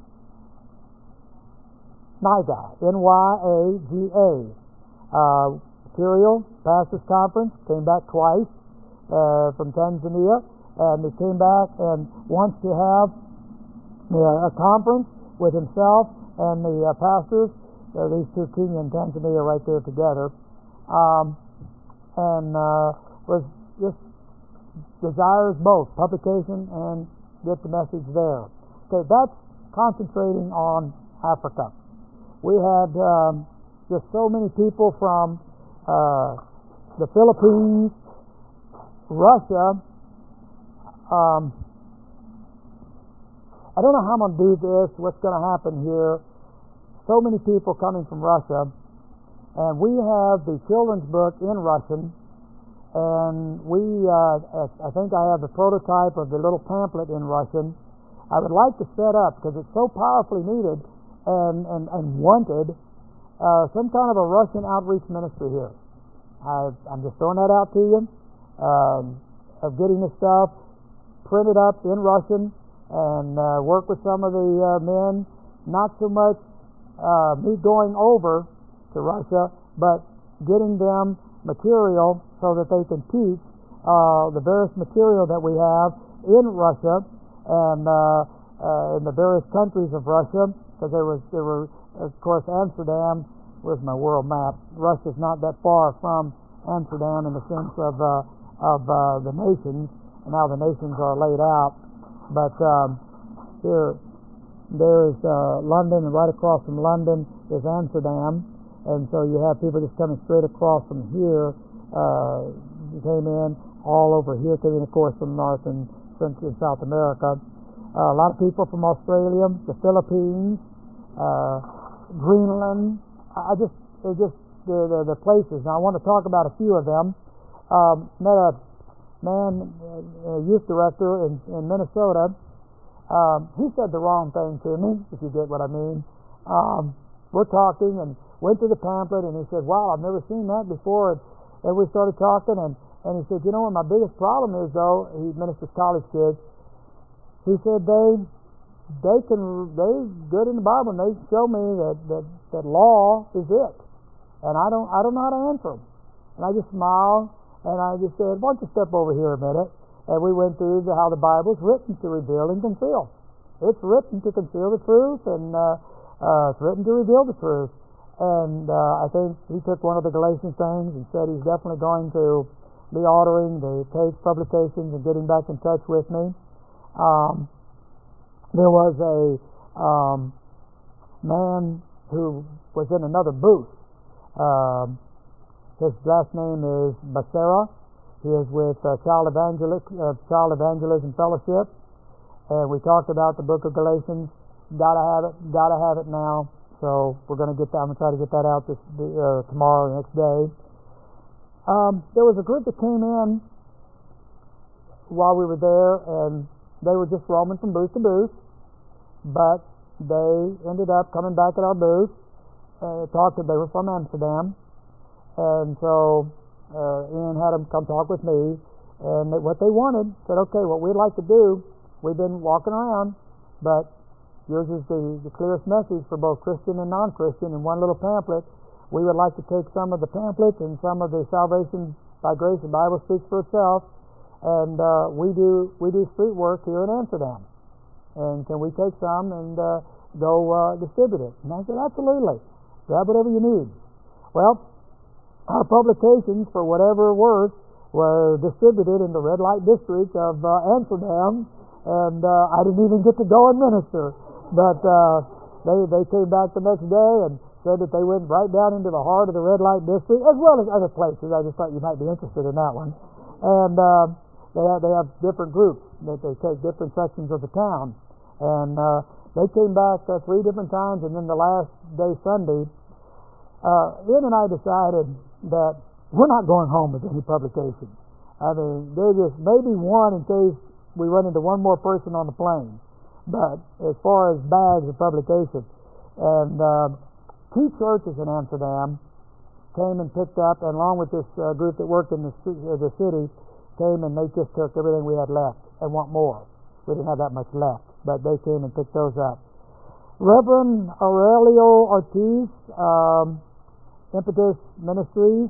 Nyaga, N-Y-A-G-A. Material, Pastors Conference, came back twice from Tanzania, and he came back and wants to have a conference with himself and the pastors these two, Kenya and Tanzania, right there together, and was just desires both publication and get the message there. Okay, that's concentrating on Africa. We had just so many people from the Philippines, Russia. I don't know how I'm going to do this, what's going to happen here. So many people coming from Russia, and we have the children's book in Russian, and I think I have the prototype of the little pamphlet in Russian. I would like to set up, because it's so powerfully needed and wanted, some kind of a Russian outreach ministry here. I'm just throwing that out to you, of getting this stuff printed up in Russian, and work with some of the men, not so much me going over to Russia, but getting them material so that they can teach the various material that we have in Russia and in the various countries of Russia, because there were, of course, Amsterdam. Where's my world map? Russia's not that far from Amsterdam in the sense of the nations, and how the nations are laid out. But here, there's London, and right across from London is Amsterdam, and so you have people just coming straight across from here, came in all over here, came in, of course, from North and Central and South America. A lot of people from Australia, the Philippines, Greenland. They're just the places. Now I want to talk about a few of them. Met a man, a youth director in Minnesota. He said the wrong thing to me, if you get what I mean. We're talking and went to the pamphlet, and he said, "Wow, I've never seen that before." And we started talking, and he said, "You know what my biggest problem is, though?" He ministers college kids. He said they good in the Bible, and they show me that law is it, and I don't know how to answer them. And I just smiled, and I just said, "Why don't you step over here a minute?" And we went through how the Bible's written to reveal and conceal. It's written to conceal the truth, and it's written to reveal the truth. And I think he took one of the Galatians things and said he's definitely going to be ordering the Cage publications and getting back in touch with me. There was a man who was in another booth. His last name is Becerra. He is with Child Evangelism Fellowship, and we talked about the book of Galatians. Gotta have it now. So we're going to get that. I'm going to try to get that out tomorrow, the next day. There was a group that came in while we were there, and they were just roaming from booth to booth, but they ended up coming back at our booth. They were from Amsterdam, and so Ian had them come talk with me, and what they wanted, said, "Okay, what we'd like to do, we've been walking around, but yours is the clearest message for both Christian and non-Christian in one little pamphlet. We would like to take some of the pamphlets and some of the salvation by grace, the Bible speaks for itself, and we do street work here in Amsterdam. And can we take some and go distribute it?" And I said, "Absolutely. Grab whatever you need." Well, our publications, for whatever worth, were distributed in the red light district of Amsterdam, and I didn't even get to go and minister. But they came back the next day and said that they went right down into the heart of the red light district, as well as other places. I just thought you might be interested in that one. And they have different groups that they take different sections of the town. And they came back 3 different times, and then the last day, Sunday, Ian and I decided that we're not going home with any publication. I mean, there's just maybe one in case we run into one more person on the plane. But as far as bags of publication, and 2 churches in Amsterdam came and picked up, and along with this group that worked in the city, came and they just took everything we had left and want more. We didn't have that much left, but they came and picked those up. Reverend Aurelio Ortiz, Impetus Ministries,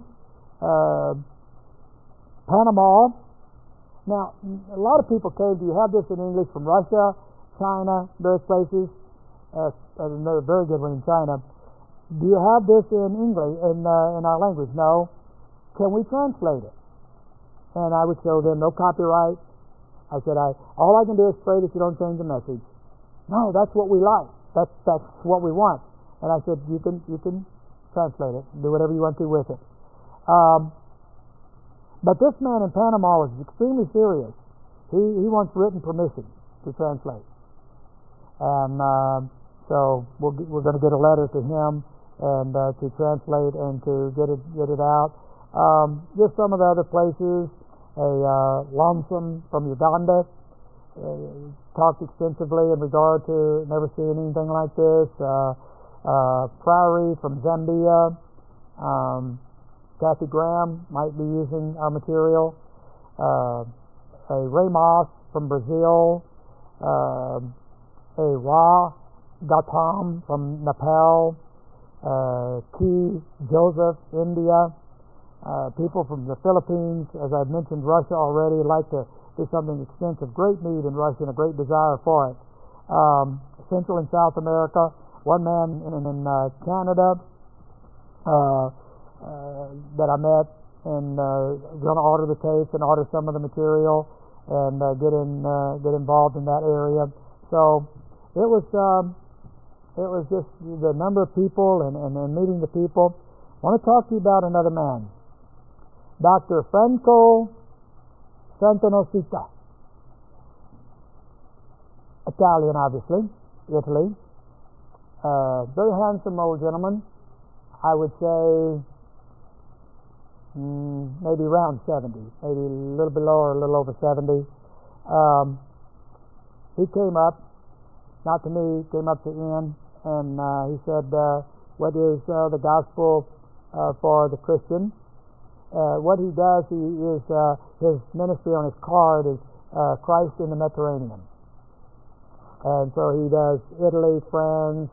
Panama. Now, a lot of people came. Do you have this in English from Russia, China, various places? Another very good one in China. do you have this in English, in our language? No. Can we translate it? And I would show them no copyright. I said, all I can do is pray that you don't change the message. No, that's what we like. That's what we want. And I said, you can translate it, do whatever you want to with it. But this man in Panama was extremely serious. He wants written permission to translate, and so we're going to get a letter to him and to translate and to get it out. Just some of the other places. Lomson from Uganda talked extensively in regard to never seeing anything like this. Priory from Zambia. Kathy Graham might be using our material. A Ramos from Brazil. A Ra Gautam from Nepal. T. Joseph, India. People from the Philippines, as I've mentioned, Russia already, like to do something extensive. Great need in Russia and a great desire for it. Central and South America. One man in Canada that I met and going to order the tapes and order some of the material and get involved in that area. So it was just the number of people and meeting the people. I want to talk to you about another man. Dr. Franco Santanosita, Italian, obviously, Italy. Very handsome old gentleman. I would say maybe around 70, maybe a little below or a little over 70. He came up, not to me, came up to Ian, and he said, what is the gospel for the Christian? What he does, his ministry on his card is Christ in the Mediterranean. And so he does Italy, France,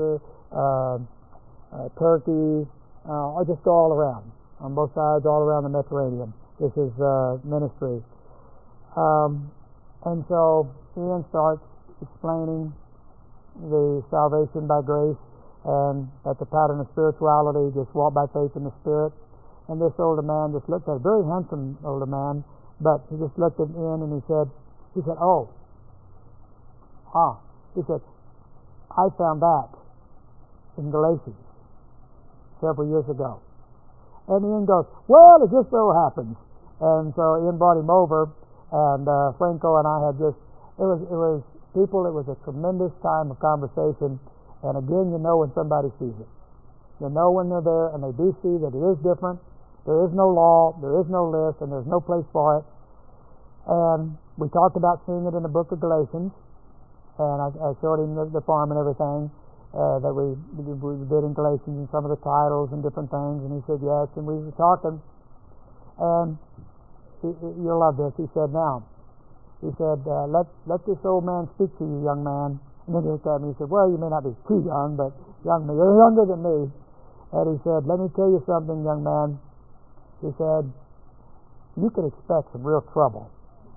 Turkey, or just go all around, on both sides, all around the Mediterranean. This is ministry. And so Ian starts explaining the salvation by grace and that the pattern of spirituality, just walk by faith in the Spirit. And this older man just looked at, a very handsome older man, but he just looked at Ian and he said, he said, I found that in Galatians several years ago. And Ian goes, well, it just so happens. And so Ian brought him over, and Franco and I had just, it was a tremendous time of conversation. And again, you know when somebody sees it. You know when they're there and they do see that it is different. There is no law, there is no list, and there's no place for it. And we talked about seeing it in the book of Galatians, and I showed him the farm and everything that we did in Galatians and some of the titles and different things, and he said yes, and we were talking, and you'll love this. He said, let this old man speak to you, young man. And then he looked at me and he said, well, you may not be too young, but you're younger than me. And he said, let me tell you something, young man. He said, you can expect some real trouble.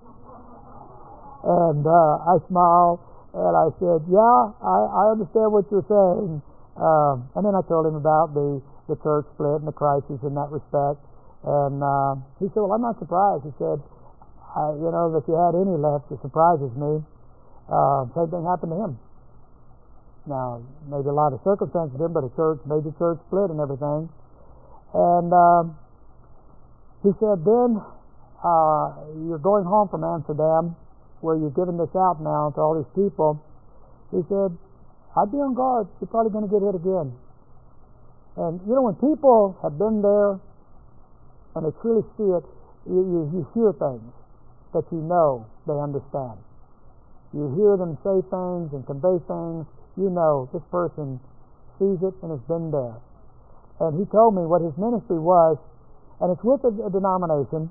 And I smiled and I said, yeah, I understand what you're saying. And then I told him about the church split and the crisis in that respect. And he said, well, I'm not surprised. He said, that you had any left, it surprises me. Same thing happened to him. Now, maybe a lot of circumstances did, but major church split and everything. And he said, then you're going home from Amsterdam, where you're giving this out now to all these people. He said, I'd be on guard. You're probably going to get hit again. And when people have been there and they truly see it, you hear things that you know they understand. You hear them say things and convey things. You know this person sees it and has been there. And he told me what his ministry was, and it's with a denomination.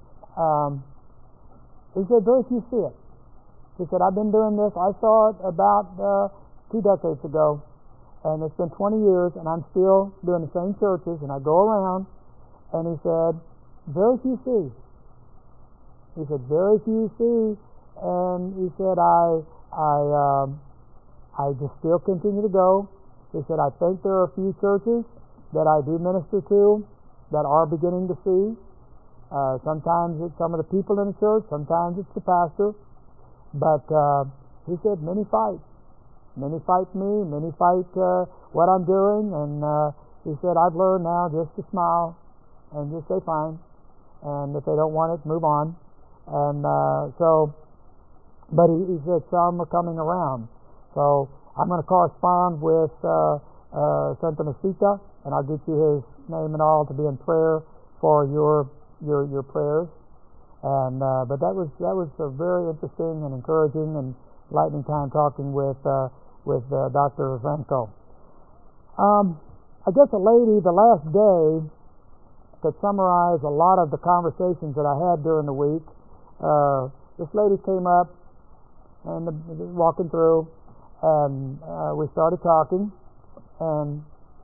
He said, very few see it. He said, I've been doing this. I saw it about 2 decades ago, and it's been 20 years, and I'm still doing the same churches, and I go around. And he said, very few see. He said, very few see. And he said, I just still continue to go. He said, I think there are a few churches that I do minister to that are beginning to see. Sometimes it's some of the people in the church, sometimes it's the pastor. But he said, many fight. Many fight me, many fight what I'm doing. And he said, I've learned now just to smile and just say fine. And if they don't want it, move on. And but he said some are coming around. So I'm going to correspond with Santa Mesita, and I'll get you his name and all to be in prayer for your prayers. And but that was a very interesting and encouraging and enlightening time talking with Dr. Franco. I guess the last day could summarize a lot of the conversations that I had during the week. This lady came up and walking through, and we started talking and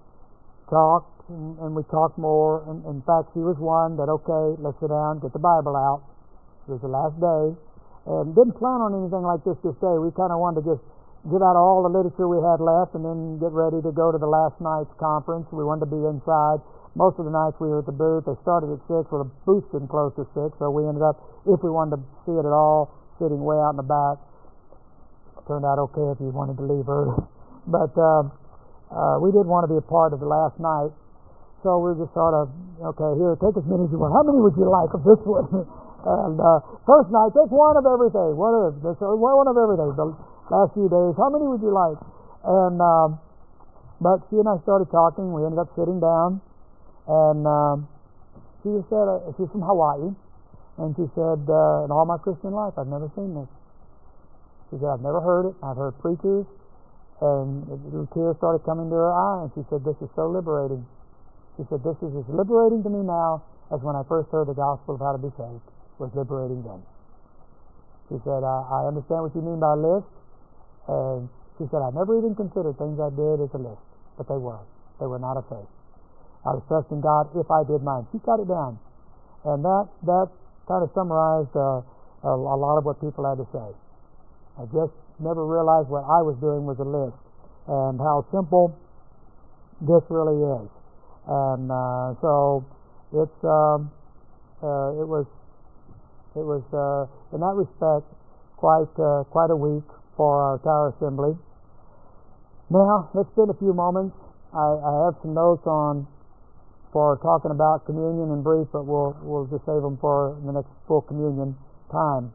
we talked more. And in fact, she was one that, okay, let's sit down, get the Bible out. It was the last day, and didn't plan on anything like this day. We kind of wanted to just get out all the literature we had left and then get ready to go to the last night's conference. We wanted to be inside. Most of the nights we were at the booth. They started at 6, well, the booth didn't close to 6, so we ended up, if we wanted to see it at all, sitting way out in the back. Turned out okay if you wanted to leave early. But we did want to be a part of the last night, so we were just sort of, okay, here, take as many as you want. How many would you like of this one? And first night, take one of everything. One of everything. The last few days, how many would you like? And but she and I started talking. We ended up sitting down, and she just said, she's from Hawaii, and she said, in all my Christian life, I've never seen this. She said, I've never heard it. I've heard preachers, and the tears started coming to her eye, and she said, this is so liberating. She said, this is as liberating to me now as when I first heard the gospel of how to be saved. It was liberating then. She said, I understand what you mean by list, and she said, I never even considered things I did as a list, but they were. They were not a faith. I was trusting God if I did mine. She got it down. And that kind of summarized a lot of what people had to say. I just never realized what I was doing was a list, and how simple this really is. And so it was in that respect quite a week for our Tower Assembly. Now let's spend a few moments. I have some notes for talking about communion in brief, but we'll just save them for the next full communion time.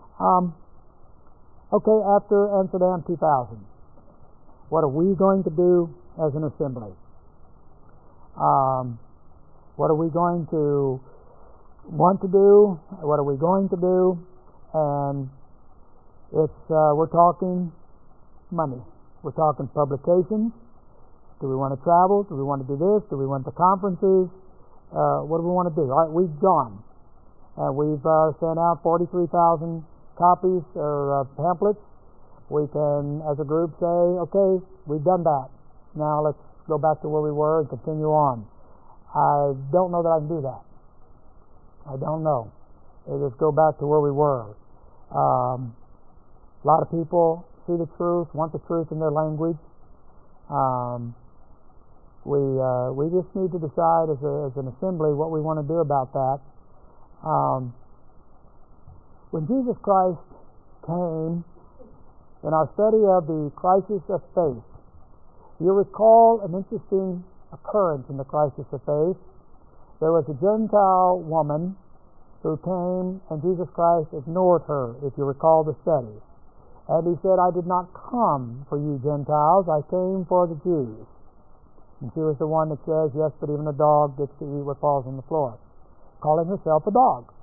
Okay, after Amsterdam 2000, what are we going to do as an assembly? What are we going to want to do? What are we going to do? And we're talking money. We're talking publications. Do we want to travel? Do we want to do this? Do we want the conferences? What do we want to do? All right, we've gone. We've sent out 43,000 copies or pamphlets. We can, as a group, say, okay, we've done that. Now let's go back to where we were and continue on. I don't know that I can do that. I don't know. Let's go back to where we were. A lot of people see the truth, want the truth in their language. We just need to decide as an assembly what we want to do about that. When Jesus Christ came, in our study of the crisis of faith, you recall an interesting occurrence in the crisis of faith. There was a Gentile woman who came, and Jesus Christ ignored her, if you recall the study. And he said, I did not come for you Gentiles, I came for the Jews. And she was the one that says, yes, but even a dog gets to eat what falls on the floor, calling herself a dog.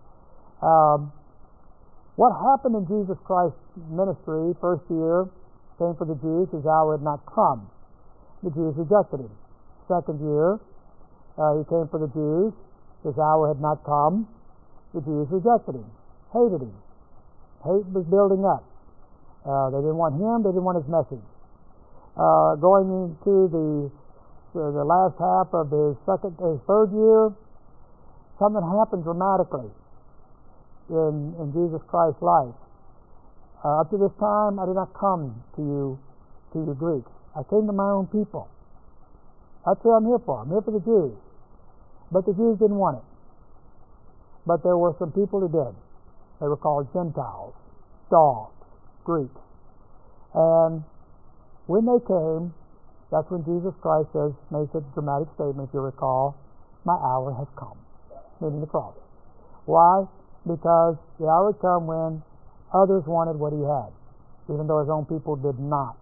What happened in Jesus Christ's ministry, first year, came for the Jews, his hour had not come. The Jews rejected him. Second year, he came for the Jews, his hour had not come. The Jews rejected him, hated him. Hate was building up. They didn't want him, they didn't want his message. Going into the last half of his third year, something happened dramatically in Jesus Christ's life. Up to this time, I did not come to you Greeks. I came to my own people. That's who I'm here for. I'm here for the Jews. But the Jews didn't want it. But there were some people who did. They were called Gentiles, dogs, Greeks. And when they came, that's when Jesus Christ makes a dramatic statement, if you recall, my hour has come, meaning the cross. Why? Because the hour had come when others wanted what he had, even though his own people did not.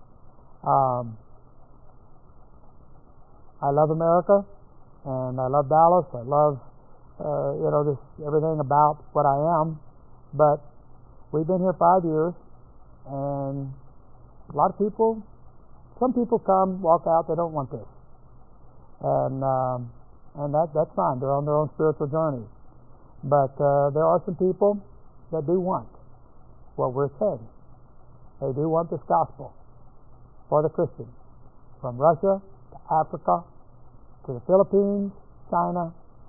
I love America, and I love Dallas. I love, this everything about what I am. But we've been here 5 years, and a lot of people, some people come, walk out, they don't want this, and that's fine. They're on their own spiritual journey. But there are some people that do want what we're saying. They do want this gospel for the Christians, from Russia to Africa to the Philippines, China,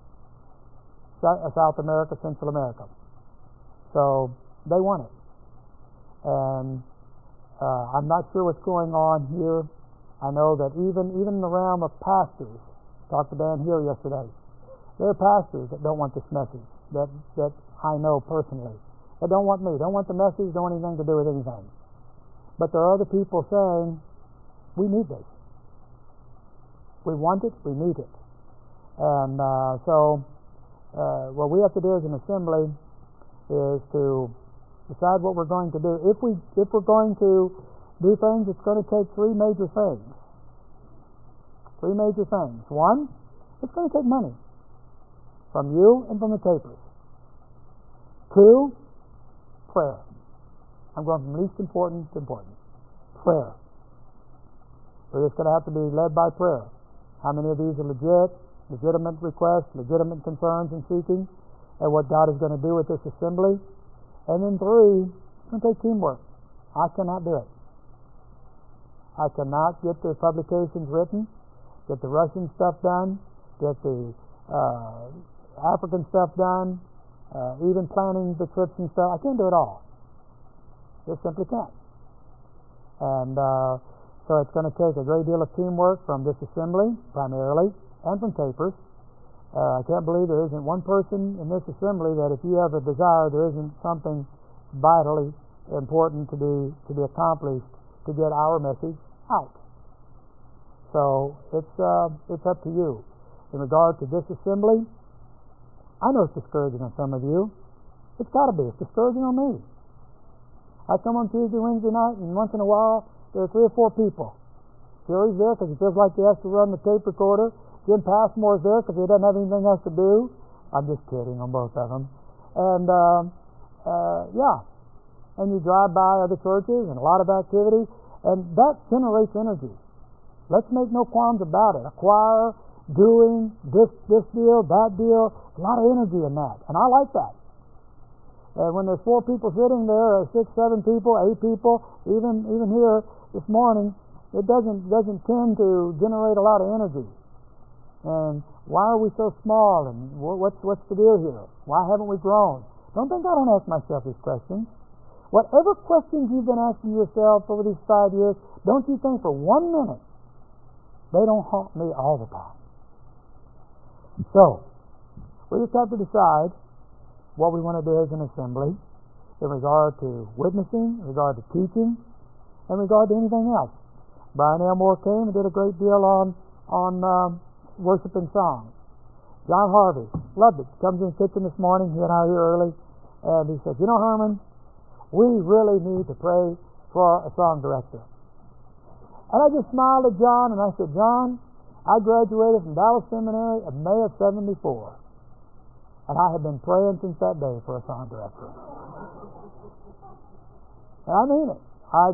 South America, Central America. So they want it. And I'm not sure what's going on here. I know that even in the realm of pastors, talked to Dan Hill yesterday, there are pastors that don't want this message, that I know personally. They don't want me, don't want the message, don't want anything to do with anything. But there are other people saying, we need this. We want it, we need it. And so what we have to do as an assembly is to decide what we're going to do. If we're going to do things, it's going to take three major things. Three major things. One, it's going to take money from you and from the tapers. Two, prayer. I'm going from least important to important. Prayer. We're just going to have to be led by prayer. How many of these are legitimate requests, legitimate concerns and seeking, and what God is going to do with this assembly? And then three, it's going to take teamwork. I cannot do it. I cannot get the publications written, get the Russian stuff done, get the African stuff done, even planning the trips and stuff. I can't do it all. Just simply can't. And so it's going to take a great deal of teamwork from this assembly, primarily, and from tapers. I can't believe there isn't one person in this assembly that if you have a desire, there isn't something vitally important to be accomplished to get our message out. So it's up to you. In regard to this assembly, I know it's discouraging on some of you. It's got to be. It's discouraging on me. I come on Tuesday, Wednesday night, and once in a while there are 3 or 4 people. Jerry's there because he feels like he has to run the tape recorder. Jim Passmore's there because he doesn't have anything else to do. I'm just kidding on both of them. And and you drive by other churches and a lot of activity, and that generates energy. Let's make no qualms about it. A choir doing this deal, that deal, a lot of energy in that, and I like that. And when there's 4 people sitting there, or 6, 7 people, 8 people, even here this morning, it doesn't tend to generate a lot of energy. And why are we so small? And what's the deal here? Why haven't we grown? Don't think I don't ask myself these questions. Whatever questions you've been asking yourself over these 5 years, don't you think for 1 minute they don't haunt me all the time? So we just have to decide what we want to do as an assembly in regard to witnessing, in regard to teaching, in regard to anything else. Brian Elmore came and did a great deal on worship and song. John Harvey, loved it. Comes in the kitchen this morning, he and I were here early, and he said, Herman, we really need to pray for a song director. And I just smiled at John, and I said, John, I graduated from Dallas Seminary in May of 74, and I have been praying since that day for a song director. And I mean it.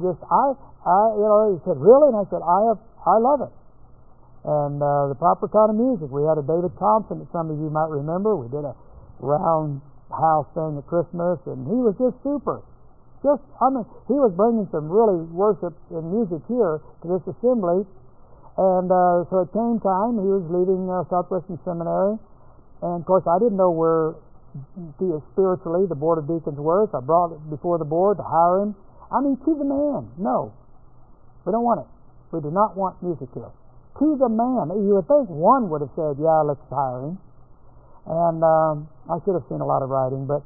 He said, really? And I said, I love it. And the proper kind of music. We had a David Thompson that some of you might remember. We did a roundhouse thing at Christmas, and he was just super. He was bringing some really worship and music here to this assembly. And so it came time. He was leaving Southwestern Seminary. And, of course, I didn't know where spiritually the Board of Deacons were, so I brought it before the board to hire him. I mean, to the man. No, we don't want it. We do not want music here. To the man. You would think one would have said, yeah, let's hire him. And I should have seen a lot of writing, but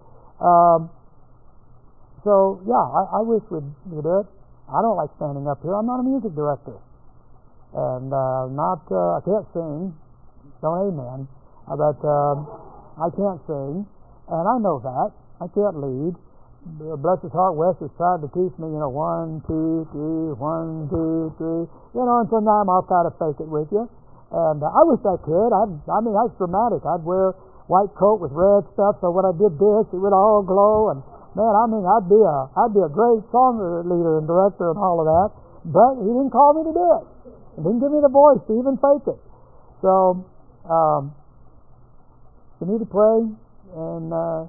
so yeah, I wish we'd do it. I don't like standing up here. I'm not a music director, and I can't sing. Don't amen. But I can't sing, and I know that. I can't lead. Bless his heart, Wes has tried to teach me, 1, 2, 3, 1, 2, 3, and sometime I'll try to fake it with you. And I wish I could. I mean, that's dramatic. I'd wear white coat with red stuff, so when I did this, it would all glow. And man, I mean, I'd be a great song leader and director and all of that. But he didn't call me to do it. He didn't give me the voice to even fake it. So you need to pray, and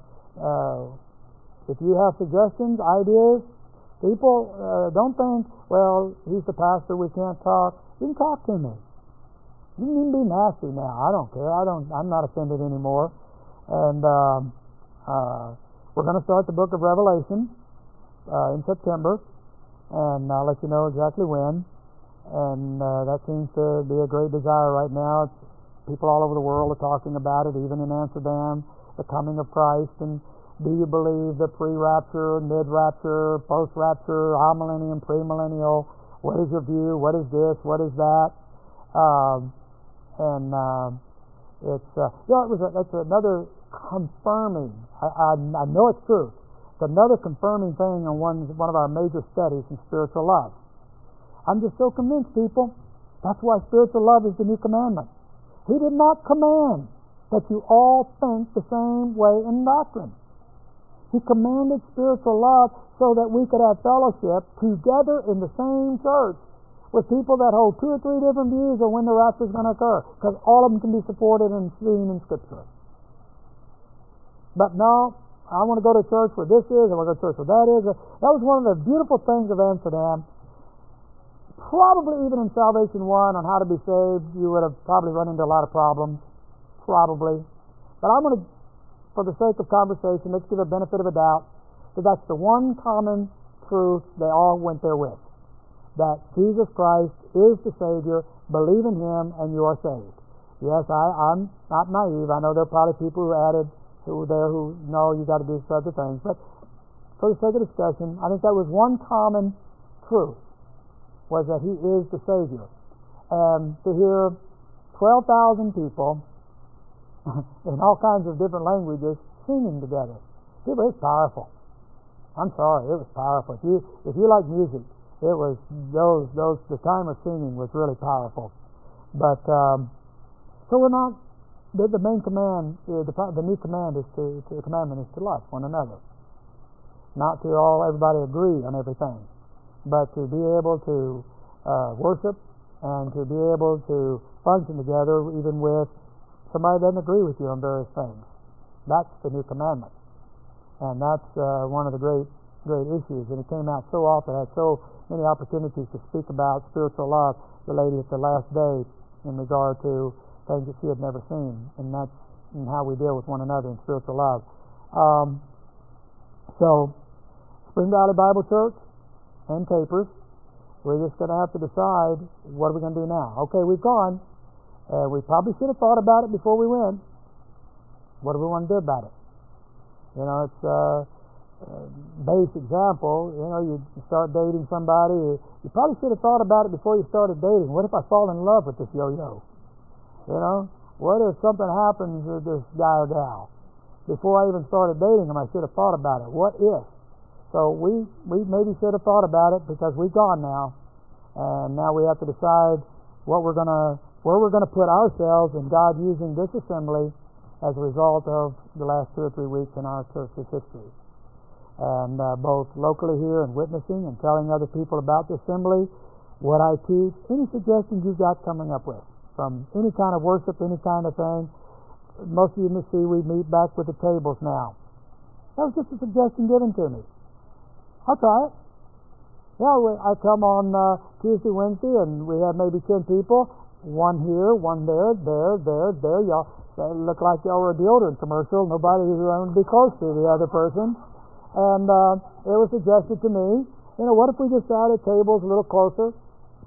if you have suggestions, ideas, people don't think, well, he's the pastor, we can't talk. You can talk to me. You can even be nasty now. I don't care. I'm not offended anymore. And we're going to start the book of Revelation in September, and I'll let you know exactly when. And that seems to be a great desire right now. People all over the world are talking about it, even in Amsterdam, the coming of Christ. And do you believe the pre-rapture, mid-rapture, post-rapture, amillennium, premillennial? What is your view? What is this? What is that? That's another confirming. I know it's true. It's another confirming thing on one of our major studies in spiritual love. I'm just so convinced, people. That's why spiritual love is the new commandment. He did not command that you all think the same way in doctrine. He commanded spiritual love so that we could have fellowship together in the same church with people that hold 2 or 3 different views of when the rapture is going to occur, because all of them can be supported and seen in Scripture. But no, I want to go to church where this is, I want to go to church where that is. That was one of the beautiful things of Amsterdam. Probably even in Salvation 1 on how to be saved, you would have probably run into a lot of problems. Probably. But I'm going to, for the sake of conversation, let's give a benefit of a doubt that that's the one common truth they all went there with. That Jesus Christ is the Savior, believe in Him, and you are saved. Yes, I'm not naive. I know there are probably people who know you got to do other things. But for the sake of discussion, I think that was one common truth, was that He is the Savior. And to hear 12,000 people in all kinds of different languages singing together, it was powerful. I'm sorry, it was powerful. If you like music, it was the time of singing was really powerful. But so we're not. The main command, the new command is the commandment is to love one another. Not to everybody agree on everything, but to be able to worship and to be able to function together, even with somebody that doesn't agree with you on various things. That's the new commandment, and that's one of the great issues. And it came out so often. I had so many opportunities to speak about spiritual love. The lady at the last day, in regard to things that she had never seen, and that's how we deal with one another in spiritual love. So, Spring Valley Bible Church and Capers, we're just going to have to decide what are we going to do now. Okay, we've gone. We probably should have thought about it before we went. What do we want to do about it? It's base example. You start dating somebody. You probably should have thought about it before you started dating. What if I fall in love with this yo-yo? What if something happens with this guy or gal? Before I even started dating him, I should have thought about it. What if? So we maybe should have thought about it, because we've gone now, and now we have to decide where we're going to put ourselves in God using this assembly as a result of the last 2 or 3 weeks in our church's history. And both locally here and witnessing and telling other people about the assembly, what I teach, any suggestions you've got coming up with, from any kind of worship, any kind of thing. Most of you may see we meet back with the tables now. That was just a suggestion given to me. I'll try it. Yeah, I come on Tuesday, Wednesday, and we have maybe 10 people. One here, one there. Y'all look like y'all were a deodorant commercial. Nobody was going to be close to the other person. And it was suggested to me, what if we just sat at tables a little closer?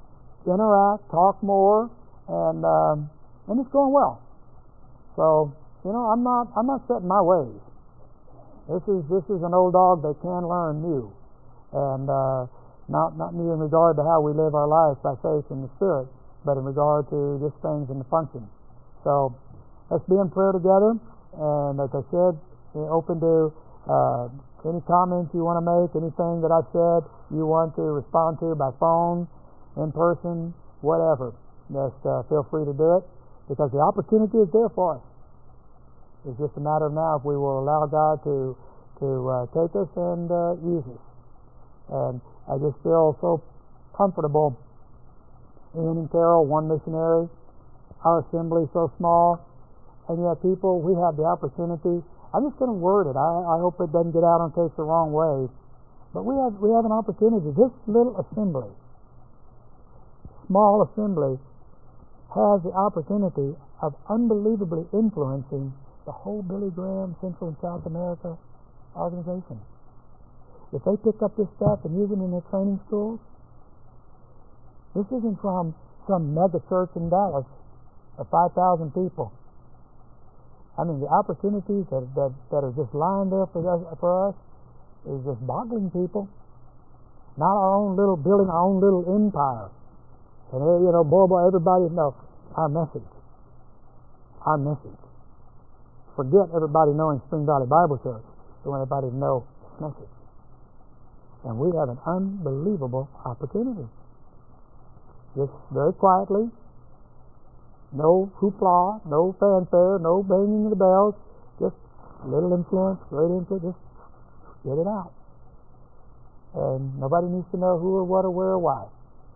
interact, talk more, and it's going well. So I'm not set in my ways. This is an old dog that can learn new, and not new in regard to how we live our lives by faith in the Spirit, but in regard to just things and the function. So let's be in prayer together, and as I said, open to any comments you want to make, anything that I've said you want to respond to by phone, in person, whatever. Just feel free to do it, because the opportunity is there for us. It's just a matter of now if we will allow God to take us and use us. And I just feel so comfortable. Ian and Carol, one missionary, our assembly so small, and yet people, we have the opportunity. I'm just going to word it. I hope it doesn't get out in case the wrong way. But we have an opportunity. This little assembly, small assembly, has the opportunity of unbelievably influencing the whole Billy Graham Central and South America organization. If they pick up this stuff and use it in their training schools, this isn't from some mega church in Dallas of 5,000 people. I mean, the opportunities that are just lying there for us is just boggling people. Not our own little building, our own little empire. And boy, everybody knows our message. Our message. Forget everybody knowing Spring Valley Bible Church. We want everybody to know this message. And we have an unbelievable opportunity. Just very quietly, no hoopla, no fanfare, no banging of the bells, just little influence, great influence, just get it out. And nobody needs to know who or what or where or why.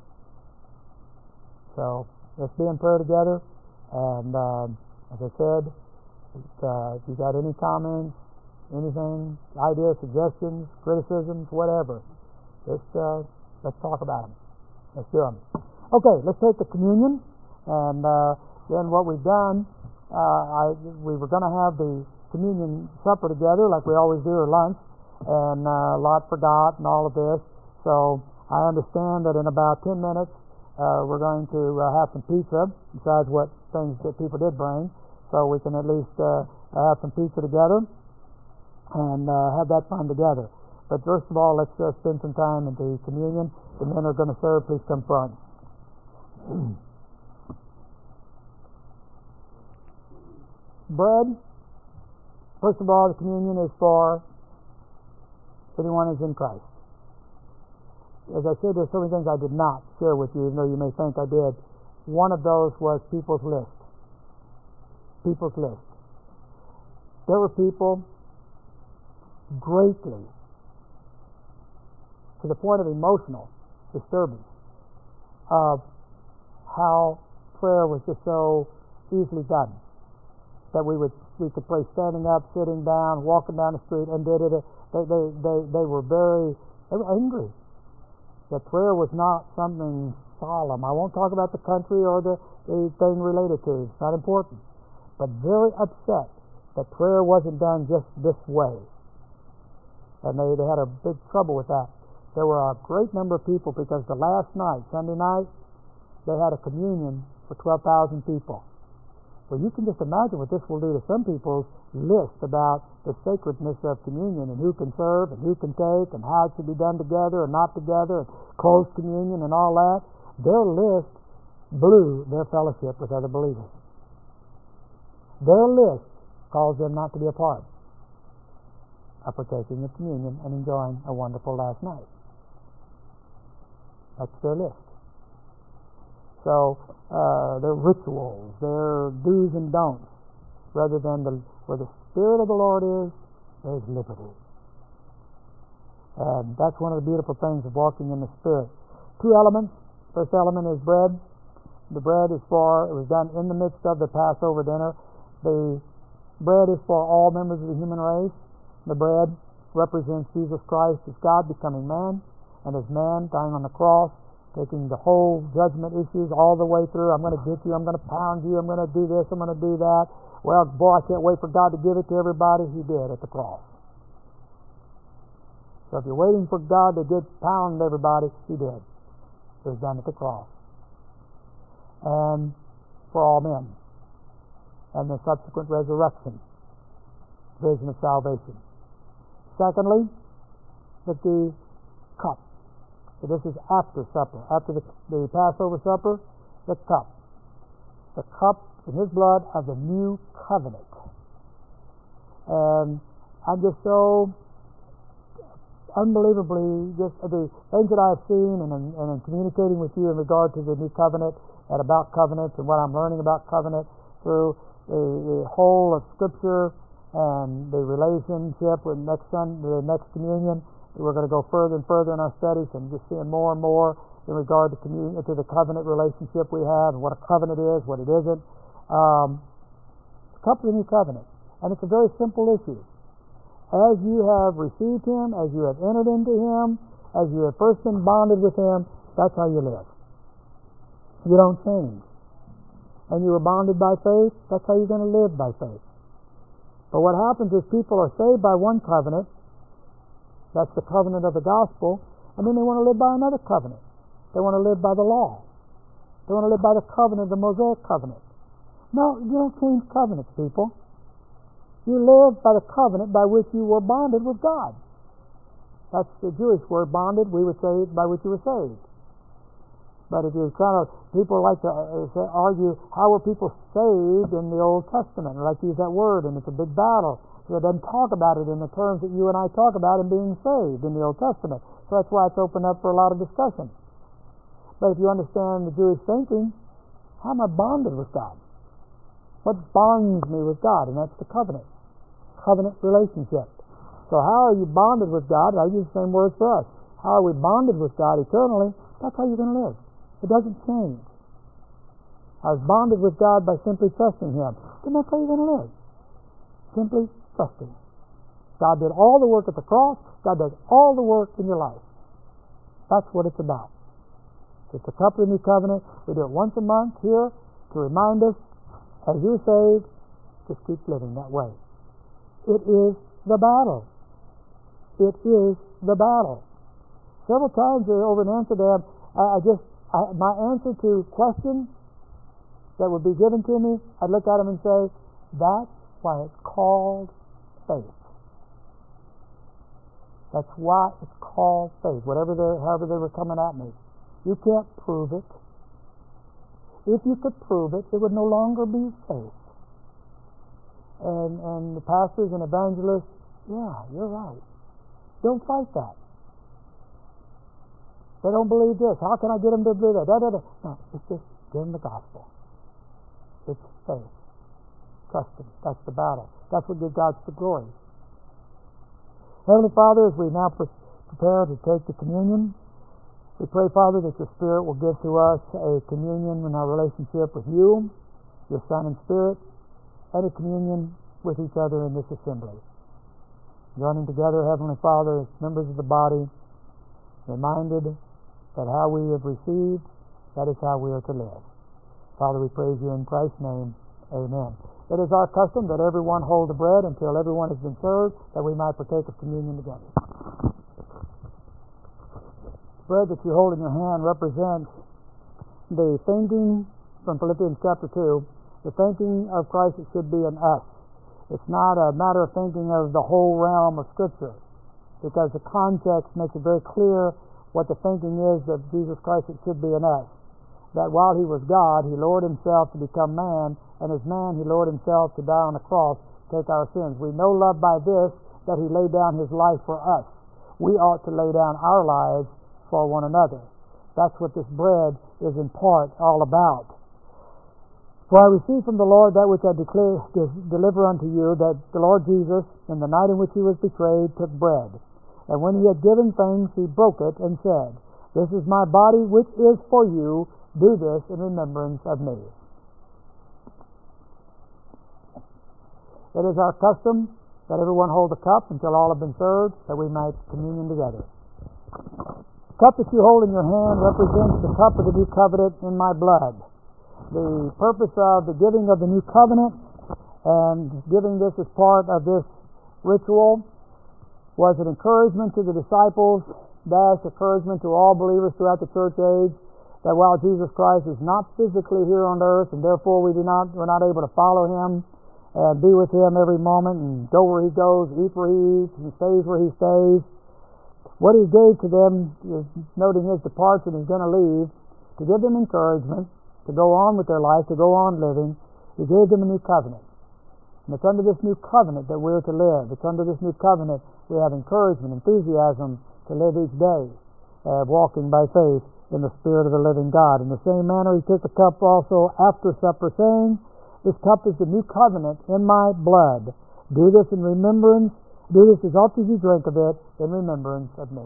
So let's be in prayer together. And as I said, if you got any comments, anything, ideas, suggestions, criticisms, whatever, just let's talk about them. Let's do them. Okay, let's take the communion. And then what we've done, we were going to have the communion supper together like we always do, or lunch, and Lot forgot and all of this. So I understand that in about 10 minutes we're going to have some pizza, besides what things that people did bring, so we can at least have some pizza together and have that fun together. But first of all, let's spend some time in the communion. The men are going to serve. Please come front. Bread. First of all, the communion is for anyone who's in Christ. As I said, there's so many things I did not share with you, even though you may think I did. One of those was people's list. People's list. There were people greatly, to the point of emotional disturbance, of how prayer was just so easily done, that we could pray standing up, sitting down, walking down the street, and they were angry that prayer was not something solemn. I won't talk about the country or the thing related to it. It's not important. But very upset that prayer wasn't done just this way. And they had a big trouble with that. There were a great number of people, because the last night, Sunday night, they had a communion for 12,000 people. Well, you can just imagine what this will do to some people's list about the sacredness of communion, and who can serve and who can take, and how it should be done together and not together, and closed communion and all that. Their list blew their fellowship with other believers. Their list calls them not to be a part of partaking of communion and enjoying a wonderful last night. That's their list. So their rituals, their do's and don'ts, rather than where the Spirit of the Lord is, there's liberty. And that's one of the beautiful things of walking in the Spirit. Two elements. First element is bread. The bread it was done in the midst of the Passover dinner. The bread is for all members of the human race. The bread represents Jesus Christ as God becoming man, and as man dying on the cross, taking the whole judgment issues all the way through. I'm going to get you, I'm going to pound you, I'm going to do this, I'm going to do that. Well, boy, I can't wait for God to give it to everybody. He did at the cross. So if you're waiting for God to pound everybody, He did. It was done at the cross. and for all men, and the subsequent resurrection, vision of salvation. Secondly, that the cup. So this is after supper, after the Passover supper, the cup. The cup in His blood of the new covenant. And I'm just so unbelievably, just the things that I've seen and in communicating with you in regard to the new covenant and about covenants and what I'm learning about covenant through the whole of Scripture and the relationship with the next communion. We're going to go further and further in our studies and just seeing more and more in regard to to the covenant relationship we have and what a covenant is, what it isn't. The cup of the new covenant. And it's a very simple issue. As you have received Him, as you have entered into Him, as you have first been bonded with Him, that's how you live. You don't change. And you were bonded by faith, that's how you're going to live by faith. But what happens is people are saved by one covenant, that's the covenant of the gospel, and then they want to live by another covenant. They want to live by the law. They want to live by the covenant, the Mosaic covenant. No, you don't change covenants, people. You live by the covenant by which you were bonded with God. That's the Jewish word, bonded. We would say by which you were saved. But if you people like to argue, how were people saved in the Old Testament? They like to use that word, and it's a big battle. So it doesn't talk about it in the terms that you and I talk about in being saved in the Old Testament. So that's why it's opened up for a lot of discussion. But if you understand the Jewish thinking, how am I bonded with God? What bonds me with God? And that's the covenant relationship. So how are you bonded with God? I use the same words for us. How are we bonded with God eternally? That's how you're going to live. It doesn't change. I was bonded with God by simply trusting Him. Then that's how you're going to live. Simply trusting. God did all the work at the cross. God does all the work in your life. That's what it's about. It's a cup of the new covenant. We do it once a month here to remind us, as you're saved, just keep living that way. It is the battle. It is the battle. Several times over in Amsterdam, my answer to questions that would be given to me, I'd look at them and say, that's why it's called faith. That's why it's called faith. However they were coming at me. You can't prove it. If you could prove it, it would no longer be faith. And the pastors and evangelists, yeah, you're right. Don't fight that. They don't believe this. How can I get them to believe that? No, it's just give them the gospel. It's faith. Trust Him. That's the battle. That's what gives God the glory. Heavenly Father, as we now prepare to take the communion, we pray, Father, that Your Spirit will give to us a communion in our relationship with You, Your Son and Spirit, and a communion with each other in this assembly. Joining together, Heavenly Father, as members of the body, reminded that how we have received, that is how we are to live. Father, we praise You in Christ's name. Amen. It is our custom that everyone hold the bread until everyone has been served, that we might partake of communion together. The bread that you hold in your hand represents the thinking from Philippians chapter 2, the thinking of Christ that should be in us. It's not a matter of thinking of the whole realm of Scripture, because the context makes it very clear what the thinking is of Jesus Christ that should be in us. That while He was God, He lowered Himself to become man, and as man He lowered Himself to die on the cross to take our sins. We know love by this, that He laid down His life for us. We ought to lay down our lives for one another. That's what this bread is in part all about. For I received from the Lord that which I deliver unto you, that the Lord Jesus, in the night in which He was betrayed, took bread. And when He had given thanks, He broke it and said, This is my body which is for you. Do this in remembrance of me. It is our custom that everyone hold a cup until all have been served, that we might communion together. The cup that you hold in your hand represents the cup of the new covenant in my blood. The purpose of the giving of the new covenant and giving this as part of this ritual was an encouragement to the disciples, encouragement to all believers throughout the church age, that while Jesus Christ is not physically here on earth, and therefore we're not able to follow Him and be with Him every moment and go where He goes, eat where He eats, and stays where He stays, what He gave to them, is, noting His departure and He's going to leave, to give them encouragement, to go on with their life, to go on living, He gave them a new covenant. And it's under this new covenant that we're to live. It's under this new covenant we have encouragement, enthusiasm to live each day, walking by faith in the Spirit of the living God. In the same manner He took the cup also after supper, saying, this cup is the new covenant in my blood. Do this in remembrance. Do this as often as you drink of it in remembrance of me.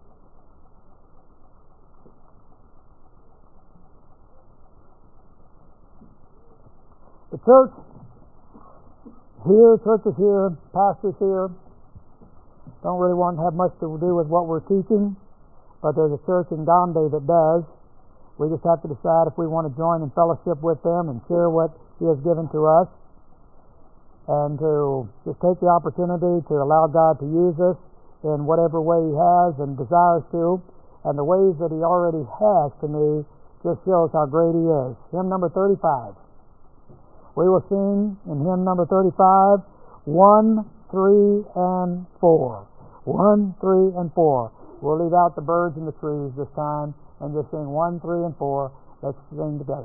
The church here, churches here, pastors here, don't really want to have much to do with what we're teaching, but there's a church in Gombe that does. We just have to decide if we want to join in fellowship with them and share what He has given to us, and to just take the opportunity to allow God to use us in whatever way He has and desires to, and the ways that He already has to me just shows how great He is. Hymn number 35. We will sing in hymn number 35, 1, 3, and 4. 1, 3, and 4. We'll leave out the birds and the trees this time and just sing 1, 3, and 4. Let's sing together.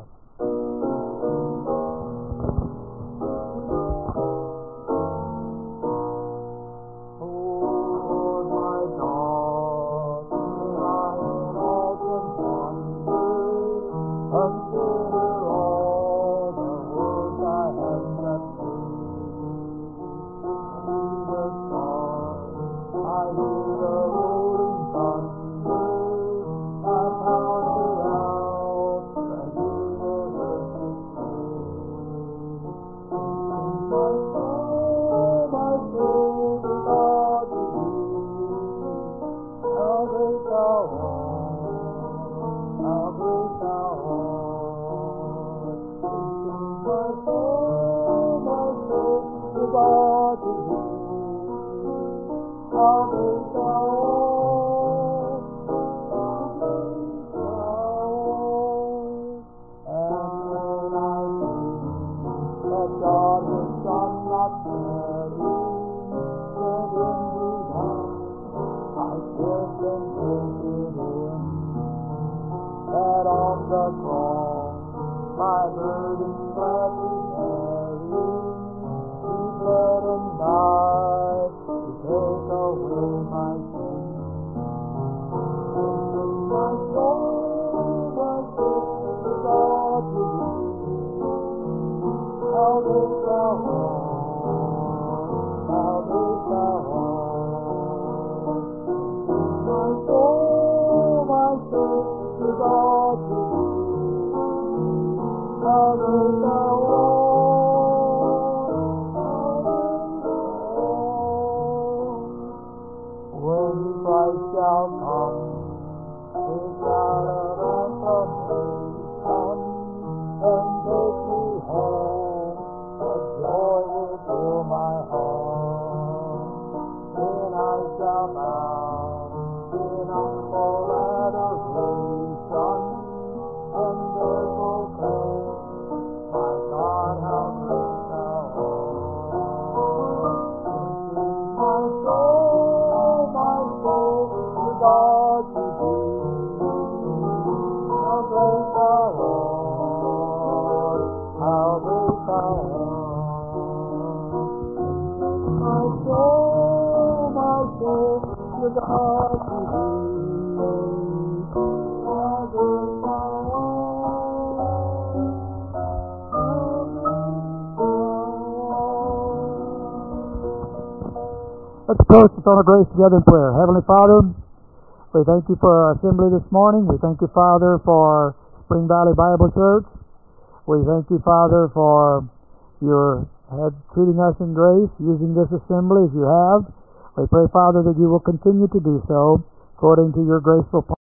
Let's approach the throne of grace together in prayer. Heavenly Father, we thank You for our assembly this morning. We thank You, Father, for Spring Valley Bible Church. We thank You, Father, for Your treating us in grace, using this assembly as You have. We pray, Father, that You will continue to do so according to Your graceful